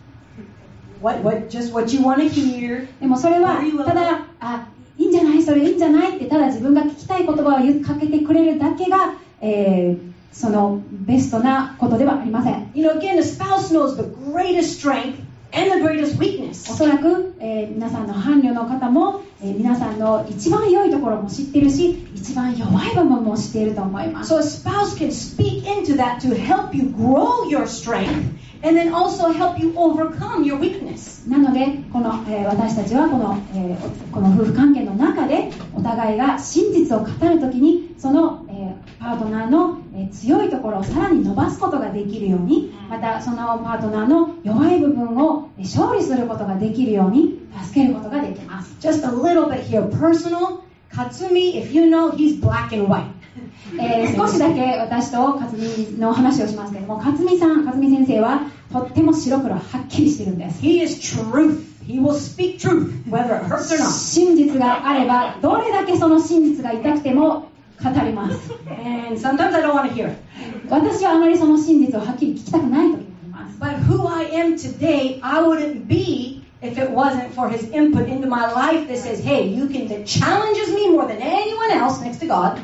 just what you want to hear. でもそれはただいいんじゃない、それいいんじゃないってただ自分が聞きたい言葉をかけてくれるだけが、そのベストなことではありません。 You know, again, a spouse knows the greatest strength and the greatest weakness. おそらく、皆さんの伴侶の方も、 皆さんの一番良いところも知ってるし、一番弱い部分も知っていると思います。 So a spouse can speak into that to help you grow your strength and then also help you overcome your weakness. なのでこの、私たちはこの夫婦関係の中でお互いが真実を語るときにその、パートナーの、強いところをさらに伸ばすことができるように、またそのパートナーの弱い部分を勝利することができるように助けることができます。 Just a little bit here, personal. Katsumi, if you know, he's black and white. 少しだけ私と勝美の話をしますけれども、勝美先生はとっても白黒はっきりしてるんです。 He is truth. He will speak truth, whether it hurts or not. 真実があればどれだけその真実が痛くても語ります。 And sometimes I don't want to hear it. 私はあまりその真実をはっきり聞きたくない時もあります。 But who I am today, I wouldn't be if it wasn't for his input into my life that says, hey, that challenges me more than anyone else next to God.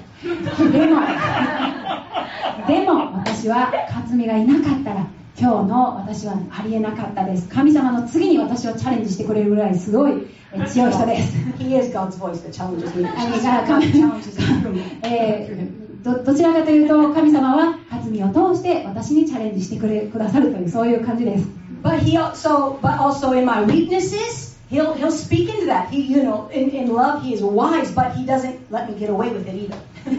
でも私は勝美がいなかったら今日の私はありえなかったです。神様の次に私をチャレンジしてくれるぐらいすごい強い人です。 He is God's voice that challenges me. どちらかというと神様は勝美を通して私にチャレンジしてくださるというそういう感じです。 But also in my weaknesses, he'll speak into that. He, in love, he is wise, but he doesn't let me get away with it either.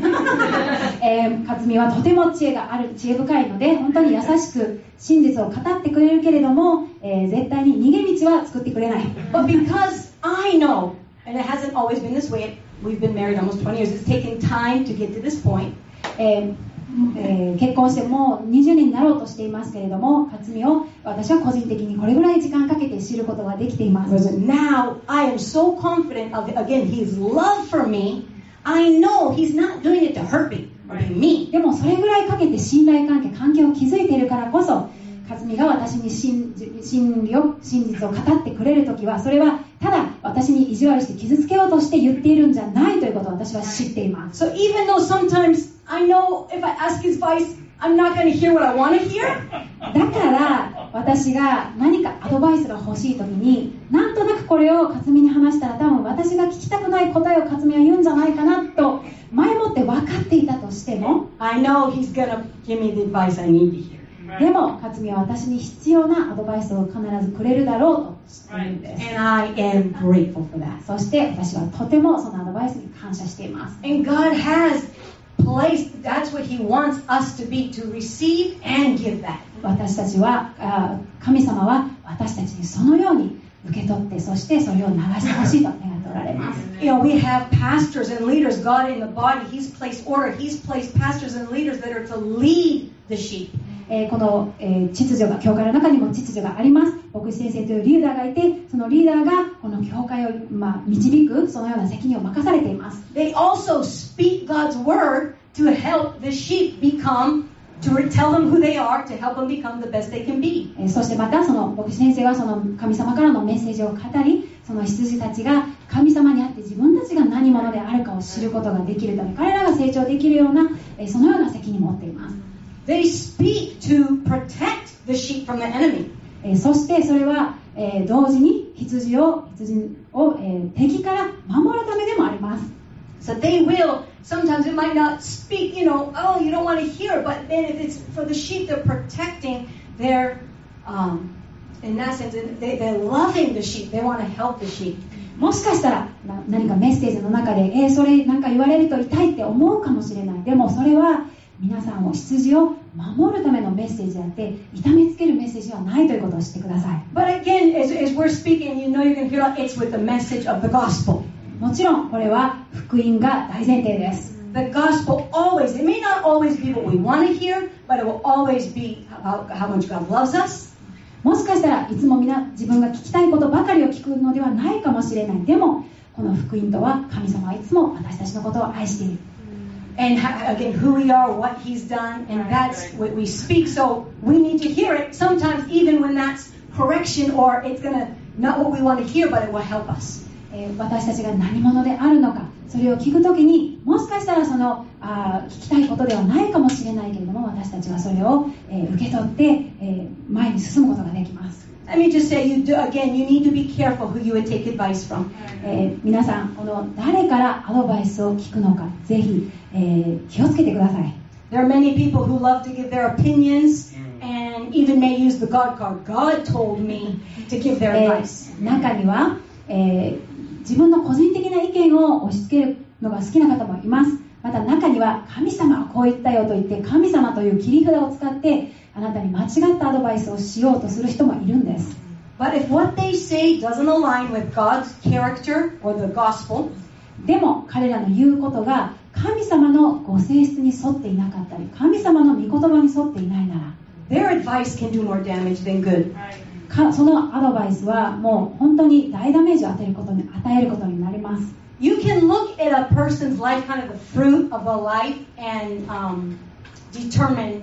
勝美はとても知恵深いので本当に優しく真実を語ってくれるけれども、絶対に逃げ道は作ってくれない。 But because I know, and it hasn't always been this way, we've been married almost 20 years, it's taken time to get to this point. 結婚してもう20年になろうとしていますけれども、勝美を私は個人的にこれぐらい時間かけて知ることができています。 Now I am so confident of, again, his love for me. I know he's not doing it to hurt me. でもそれぐらいかけて信頼関係を築いているからこそ、勝美が私に真実を語ってくれるときは、それはただ私に意地悪して傷つけようとして言っているんじゃないということを私は知っています。 So even though sometimes I know if I ask his advice, I'm not going to hear what I want to hear. だから私が何かアドバイスが欲しいときに、なんとなくこれを勝美に話したら多分私が聞きたくない答えを勝美は言うんじゃないかなと前もって分かっていたとしても、 I know he's going to give me the advice I need to hear. でも勝美は私に必要なアドバイスを必ずくれるだろうと知っているんです。 And I am grateful for that. そして私はとてもそのアドバイスに感謝しています。 And God has placed, that's what he wants us to be, to receive and give that. 私たちは神様は私たちにそのように受け取ってそしてそれを流してほしいと願っておられます。 We have pastors and leaders. God in the body, he's placed order. He's placed pastors and leaders that are to lead the sheep. この、秩序が教会の中にも秩序があります。牧師先生というリーダーがいて、そのリーダーがこの教会を、導くそのような責任を任されています。 They also speak God's word to help the sheep become, to tell them who they are, to help them become the best they can be. そしてまたその牧師先生はその神様からのメッセージを語り、その羊たちが神様にあって自分たちが何者であるかを知ることができるため、彼らが成長できるようなそのような責任を持っています。 They speak to protect the sheep from the enemy. そしてそれは、同時に羊を、敵から守るためでもあります。 So they will, sometimes it might not speak, oh, you don't want to hear, but then if it's for the sheep, they're protecting their, in that sense, they're loving the sheep. They want to help the sheep. もしかしたら何かメッセージの中で、それなんか言われると痛いって思うかもしれない。でもそれは皆さんを羊を守るためのメッセージであって痛めつけるメッセージではないということを知ってください。 But again, as we're speaking, you can feel like it's with the message of the gospel. もちろんこれは福音が大前提です。 The gospel always, it may not always be what we want to hear, but it will always be about how much God loves us. もしかしたらいつも自分が聞きたいことばかりを聞くのではないかもしれない。でもこの福音とは神様はいつも私たちのことを愛している。 And again, who we are, what he's done, and that's what we speak. So we need to hear it sometimes, even when that's correction or it's gonna not what we want to hear, but it will help us. 私たちが何者であるのか、それを聞くときにもしかしたら聞きたいことではないかもしれないけれども、私たちはそれを、受け取って、前に進むことができます。 Let me just say, you need to be careful who you would take advice from. 皆さん、この誰からアドバイスを聞くのか、ぜひ、気をつけてください。 There are many people who love to give their opinions and even may use the God card. God told me to give their advice. 中には、自分の個人的な意見を押し付けるのが好きな方もいます。また中には、神様はこう言ったよと言って、神様という切り札を使ってあなたに間違ったアドバイスをしようとする人もいるんです。 But if what they say doesn't align with God's character or the gospel, でも彼らの言うことが神様のご性質に沿っていなかったり、神様の御言葉に沿っていないなら、 their advice can do more damage than good. そのアドバイスはもう本当に大ダメージを与えることになります。 You can look at a person's life, kind of the fruit of the life, and determine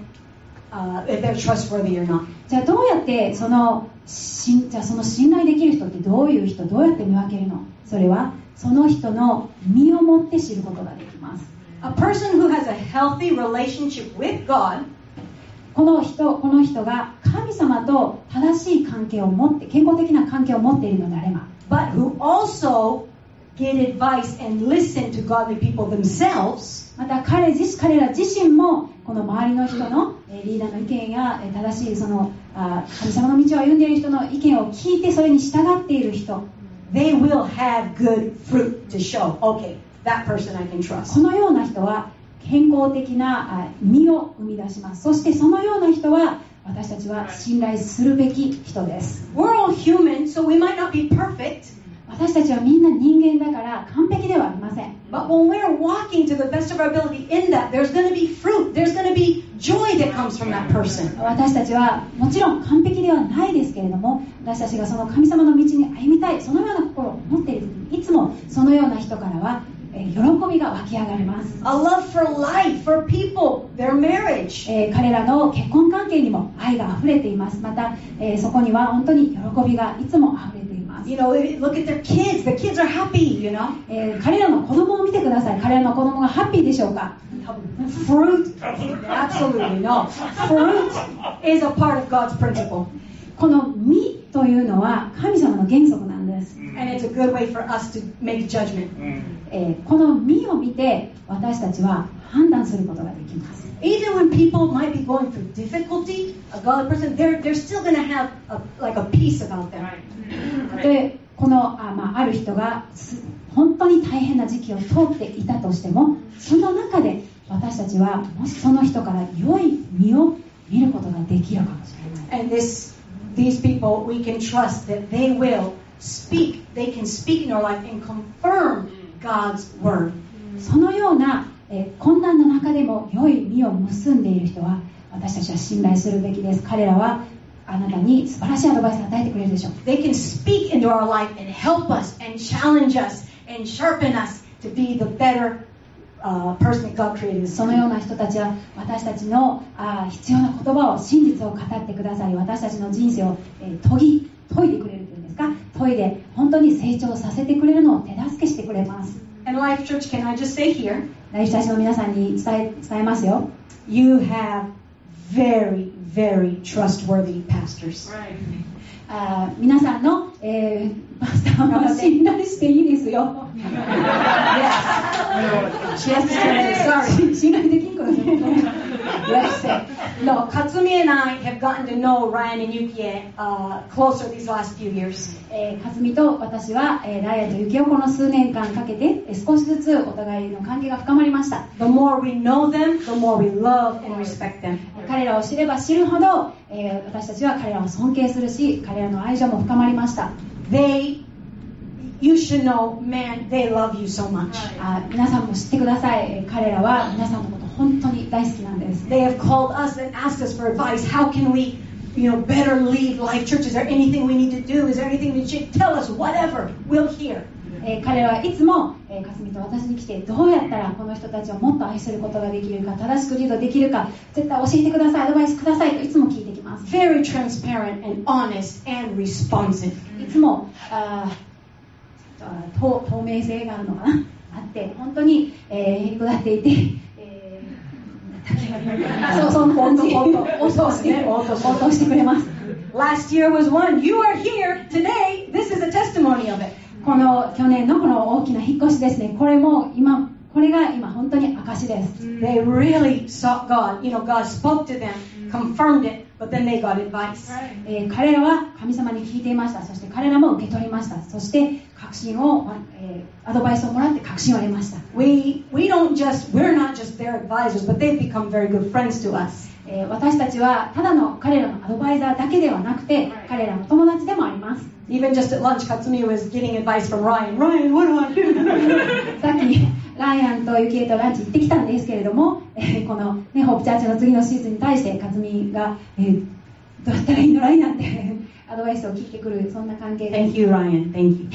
if they're trustworthy or not. じゃあどうやってその信頼できる人ってどういう人、どうやって見分けるの？それはその人の身をもって知ることができます。 A person who has a healthy relationship with God, この人が神様と正しい関係を持って、健康的な関係を持っているのであれば、 but who also get advice and listen to godly people themselves, また彼ら自身もこの周りの人のリーダーの意見や正しい神様の道を歩んでいる人の意見を聞いてそれに従っている人、 they will have good fruit to show. Okay, that person I can trust. このような人は健康的な実を生み出します。そしてそのような人は私たちは信頼するべき人です。 We're all human, so we might not be perfect, 私たちはみんな人間だから完璧ではありません。 but when we're walking to the best of our ability in that, there's going to be fruit, there's going to be joy that comes from that person. 私たちはもちろん完璧ではないですけれども、私たちがその神様の道に歩みたい、そのような心を持っている時にいつもそのような人からは喜びが湧き上がります。 A love for life, for people, their marriage. 彼らの結婚関係にも愛が溢れています。また、そこには本当に喜びがいつも溢れています。 You know, look at their kids. The kids are happy, you know. 彼らの子供を見てください。彼らの子供がハッピーでしょうか？ Fruit, absolutely no. Fruit is a part of God's principle. この実というのは神様の原則なんです。 And it's a good way for us to make judgment. この実を見て私たちは判断することができます。 Even when people might be going through difficulty, a godly person, they're still going to have like a peace about them. である人が本当に大変な時期を通っていたとしても、その中で私たちはもしその人から良い実を見ることができるかもしれない。 And these people, we can trust that they will speak. They can speak in their life and confirm God's word. そのような、困難の中でも良い実を結んでいる人は私たちは信頼するべきです。彼らはあなたに素晴らしいアドバイスを与えてくれるでしょう。 They can speak into our life and help us and challenge us and sharpen us to be the better person that God created us. そのような人たちは私たちの必要な言葉を、真実を語ってくださり、私たちの人生を、研いでくれるというんですか、研いで本当に成長させてくれるのを手助けしてくれます。 And Life Church, can I just say here, ライフチャーチの皆さんに伝えますよ。 you have very, very trustworthy pastors. 皆さんの、パスターは信頼していいですよ。 Yes. She has to say sorry. 信頼できんください。 Let's say. No, Katsumi and I have gotten to know Ryan and Yukie closer these last few years. 勝美と私は、ライアンとユキをこの数年間かけて少しずつお互いの関係が深まりました。 The more we know them, the more we love and respect them. 彼らを知れば知るほど、私たちは彼らを尊敬するし、彼らの愛情も深まりました。 You should know, man, they love you so much. 皆さんも知ってください。彼らは皆さんのこと本当に大好きなんです。 They have called us and asked us for advice. How can we, better lead Life Church? Is there anything we need to do? Is there anything we should tell us? Whatever, we'll hear. 彼らはいつも、かすみと私に来て、どうやったらこの人たちをもっと愛することができるか、正しくリードできるか、絶対教えてください、アドバイスくださいといつも聞いてきます。 Very transparent and honest and responsive. いつも透明性があるのかな、 あって本当に、へりくだっていて、そんな感じ応答してくれます。 Last year was one. You are here today. This is a testimony of it. この去年のこの大きな引っ越しですね、これが今本当に証です。 They really sought God. God spoke to them, confirmed it, but then they got advice. 彼らは神様に聞いていました。そして彼らも受け取りました。そして確信を、アドバイスをもらって確信を得ました。 We're not just their advisors, but they've become very good friends to us. 私たちはただの彼らのアドバイザーだけではなくて、彼らの友達でもあります。 Even just at lunch, Katsumi was getting advice from Ryan. Ryan, what do I do? さっきライアンとユキエとランチ行ってきたんですけれども、この、ね、ホープチャーチの次のシーズンに対して克実が、どうやったらいいのライアンってアドバイスを聞いてくる、そんな関係です。 Thank you, Ryan. Thank you.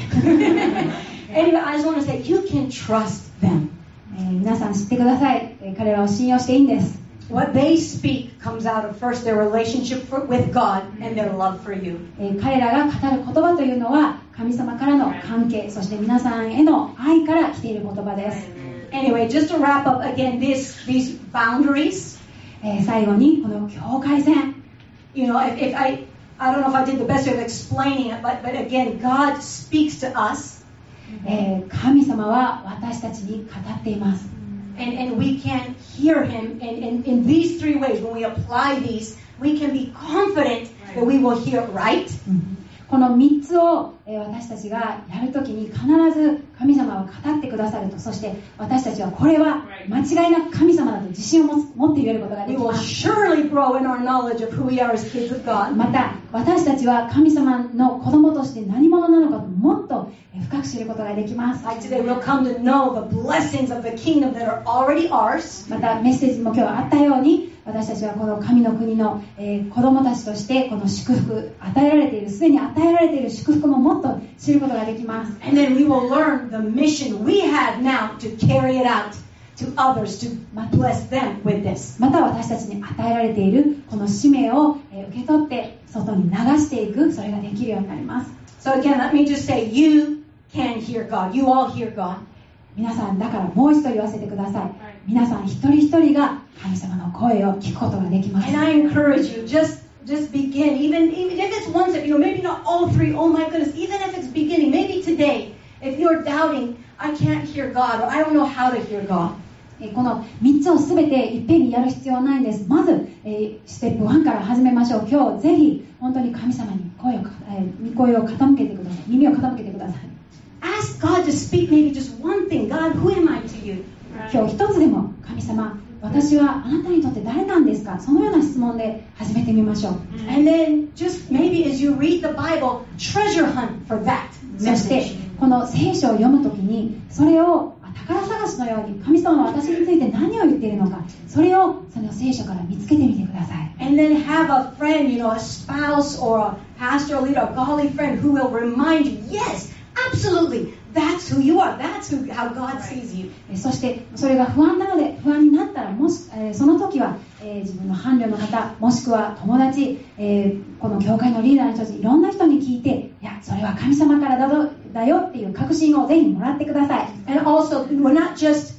Anyway, I just want to say, you can trust them. 皆さん知ってください。彼らを信用していいんです。 What they speak comes out of first their relationship with God and their love for you. 彼らが語る言葉というのは神様からの関係、そして皆さんへの愛から来ている言葉です。 Anyway, just to wrap up again, these boundaries. 最後にこの境界線。 If I don't know if I did the best way of explaining it, but again, God speaks to us. 神様は私たちに語っています。 And we can hear Him. And in these three ways, when we apply these, we can be confident that we will hear right. この3つを私たちがやるときに必ず神様は語ってくださると。そして私たちはこれは間違いなく神様だと自信を持って言えることがで We き will ます。 surely grow in our knowledge of who we are as kids of God. また私たちは神様の子供として何者なのかともっと深く知ることができます。 Like today, we'll come to know the blessings of the kingdom that are already ours. またメッセージも今日あったように、私たちはこの神の国の、子供たちとしてこの祝福与えられている、すでに与えられている祝福ももっと知ることができます。 And then we will learn the mission we have now to carry it out to others, to bless them with this. また私たちに与えられているこの使命を、受け取って外に流していく、それができるようになります。 So again, let me just say, you can hear God. You all hear God. 皆さんだからもう一度言わせてください。皆さん一人一人が神様の声を聞くことができます。 And I encourage you, just begin, even if it's one step, maybe not all three, oh my goodness, even if it's beginning, maybe today, if you're doubting, I can't hear God, or I don't know how to hear God. この3つを全ていっぺんにやる必要はないんです。まず、ステップ1から始めましょう。今日ぜひ本当に神様に声を傾けてください。耳を傾けてください。 Ask God to speak maybe just one thing. God, who am I to you? 今日一つでも神様、私はあなたにとって誰なんですか、そのような質問で始めてみましょう。 And then just maybe as you read the Bible, treasure hunt for that そして message. この聖書を読むときにそれを宝探しのように神様は私について何を言っているのか、それをその聖書から見つけてみてください。 And then have a friend, a spouse or a pastor or leader, a godly friend who will remind you, yes, absolutely, that's who you are. That's how God sees you. そしてそれが不安なので、不安になったらその時は、自分の伴侶の方もしくは友達、この教会のリーダーの人たちいろんな人に聞いて、いやそれは神様からだよっていう確信をぜひもらってください。 And also, we're not just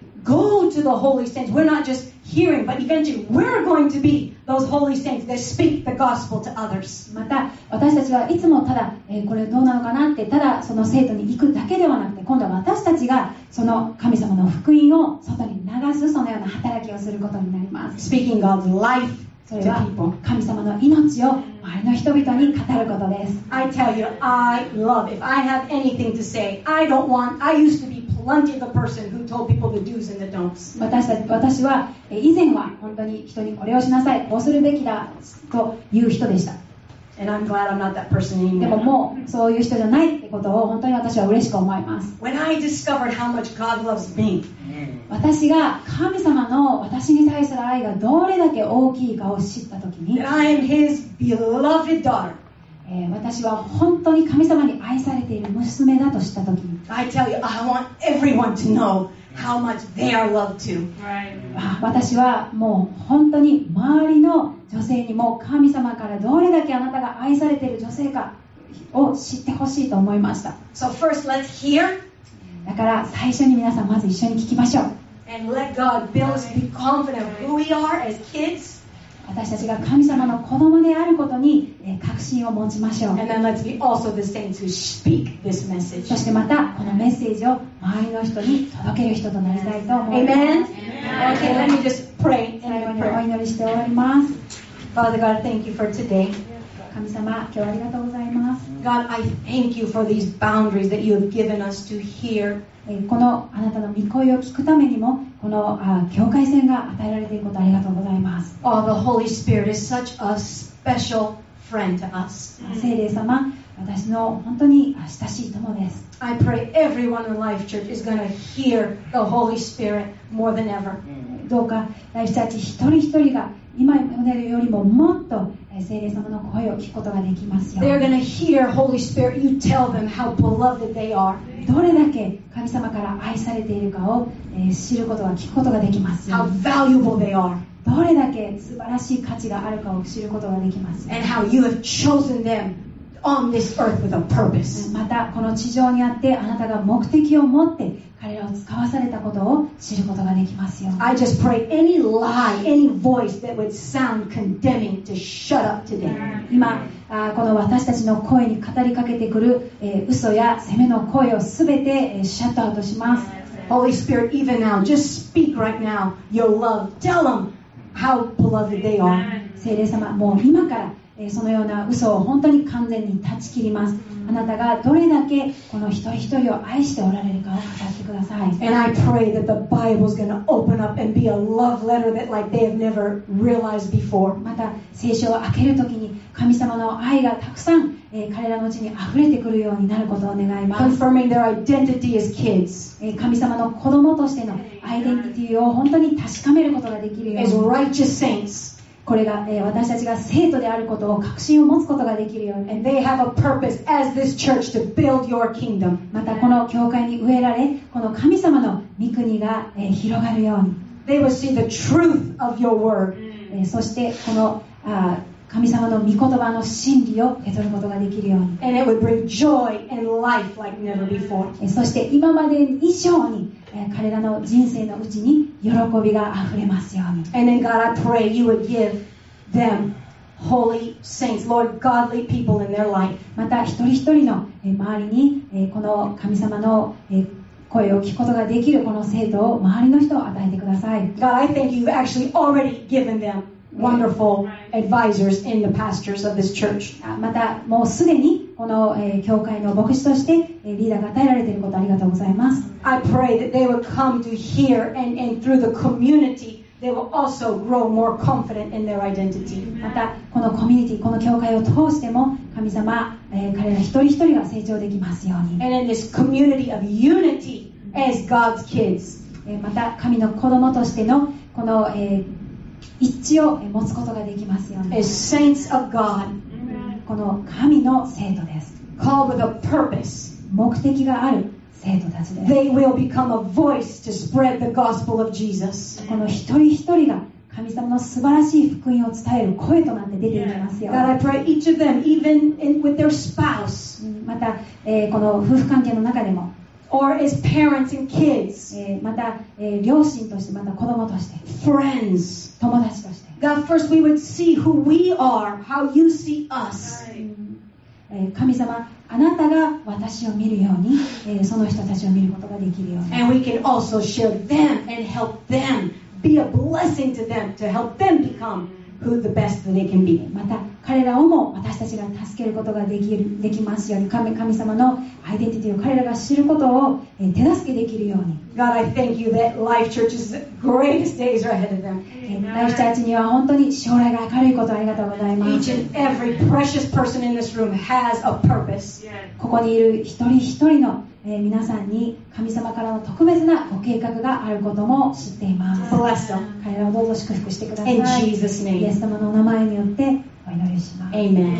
go to the holy saints. We're not just hearing, but eventually we're going to be those holy saints that speak the gospel to others. また私たちはいつもただ、これどうなのかなってただその生徒に行くだけではなくて、今度は私たちがその神様の福音を外に流す、そのような働きをすることになります。 Speaking God's life それ to は people. 神様の命を周りの人々に語ることです。 I tell you, I love, if I have anything to say, I used to be plenty of the person who told people the do's and the don'ts. 私は以前は本当に人にこれをしなさい、こうするべきだという人でした。 And I'm glad I'm not that person でも anymore. もうそういう人じゃないってことを本当に私は嬉しく思います。 When I discovered how much God loves me, 私が神様の私に対する愛がどれだけ大きいかを知ったときに、 that I am His beloved daughter, 私は本当に神様に愛されている娘だと知ったときに、 I tell you, I want everyone to know how much they are loved too. 私はもう本当に周りの女性にも神様からどれだけあなたが愛されている女性かを知ってほしいと思いました。 So first, let's hear. だから最初に皆さんまず一緒に聞きましょう。 And let God build us to be confident of who we are as kids. 私たちが神様の子供であることに確信を持ちましょう。 And then let's be also the saints who speak this message. そしてまたこのメッセージを周りの人に届ける人となりたいと思います。 Amen? Okay, let me just pray 最後 in にお prayer. 祈りして終わります。 Father God, thank you for today. 神様、今日はありがとうございます。 God, I thank you for these boundaries that you have given us to hear. このあなたの御声を聞くためにもこの境界線が与えられていることありがとうございます。 Oh, the Holy Spirit is such a special friend to us. 聖霊様、私の本当に親しい友です。 I pray everyone in Life Church is going to hear the Holy Spirit more than ever. どうかライフチャーチ一人一人が今までよりももっと聖霊様の声を聞くことができますよう They're に。 going to hear Holy Spirit. You tell them how beloved they are. どれだけ神様から愛されているかを知ることが聞くことができますよ How うに。 valuable they are. どれだけ素晴らしい価値があるかを知ることができますよ And how you have chosen them on this earth with a purpose. またこの地上にあってあなたが目的を持って彼らを使わされたことを知ることができますよ I just pray any lie, any voice that would sound condemning to shut up today. 今この私たちの声に語りかけてくる嘘や責めの声をすべてシャットアウトします。 Holy Spirit, even now, just speak right now your love. Tell them how beloved they are. 聖霊様、もう今からそのような嘘を本当に完全に断ち切ります。あなたがどれだけこの一人一人を愛しておられるかを語ってください。 And I pray that the Bible is going to open up and be a love letter that like they have never realized before. また聖書を開けるときに神様の愛がたくさん彼らのうちに溢れてくるようになることを願います。 Confirming their identity as kids, 神様の子供としてのアイデンティティを本当に確かめることができるよう as に、 righteous saints. これが私たちが生徒であることを確信を持つことができるように、 And they have a purpose as this church to build your kingdom. またこの教会に植えられこの神様の御国が広がるように、 They will see the truth of your word. そしてこの神様の御言葉の真理を受け取ることができるように、 And it would bring joy and life like never before. そして今まで以上に彼らの人生のうちに喜びがあふれますように。 And then God, I pray you would give them holy saints, Lord, godly people in their life. また一人一人の周りにこの神様の声を聞くことができるこの生徒を周りの人を与えてください。 God, I think you've actually already given them wonderful advisors in the pastors of this church. またもうすでにこの教会の牧師としてリーダーが与えられていることありがとうございます。 I pray that they would come to hear and through the community they will also grow more confident in their identity. またこのコミュニティこの教会を通しても神様彼ら一人一人が成長できますように。 And in this community of unity as God's kids. また神の子供としてのこの一致を持つことができますように。 As saints of God, この神の生徒です。 called with a purpose. 目的がある生徒たちです。 They will become a voice to spread the gospel of Jesus. この一人一人が神様の素晴らしい福音を伝える声となって出ていきますよ。 God, I pray each of them, even with their spouse, また、この夫婦関係の中でも、 or as parents and kids, また、両親としてまた子供として friends. 友達として、 God, first we would see who we are, how you see us. 神様あなたが私を見るように、その人たちを見ることができるように。 And we can also share them and help them, be a blessing to them, to help them become who the best that they can be. また彼らをも私たちが助けることができますように、神様のアイデンティティを彼らが知ることを手助けできるように。 God, I thank you that Life Church's greatest days are ahead of them. ライフチャーチには本当に将来が明るいことをありがとうございま Each す。 and every precious person in this room has a purpose. ここにいる一人一人の皆さんに神様からの特別なご計画があることも知っています。 Bless them. 彼らをどうぞ祝福してください。 In Jesus' イエ name. ス様のお名前によってお祈りします。 Amen.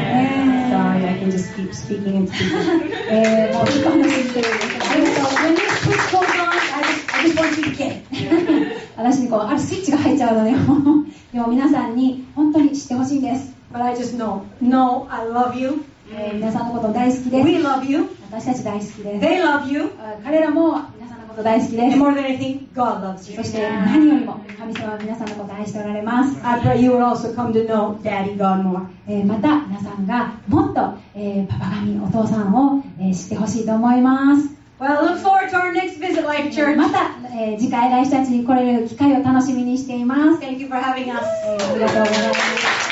Sorry, I can just keep speaking and speaking. もうずっと話してるんですけど、 When this switch goes on, I just want you to get it. 私にこうあるスイッチが入っちゃうので、でも皆さんに本当に知ってほしいんです。 But I just know, I love you. 皆さんのこと大好きです。 We love you. 私たち大好きです。 They love you. 彼らも皆さんのこと大好きです。 And more than anything, God loves you. そして何よりも神様は皆さんのことを愛しておられます。 I pray you will also come to know Daddy God more. また皆さんがもっと、パパ神お父さんを、知ってほしいと思います。 Well, I look forward to our next visit, Life Church. また、次回来日に来れる機会を楽しみにしています。 Thank you for having us. ありがとうございます。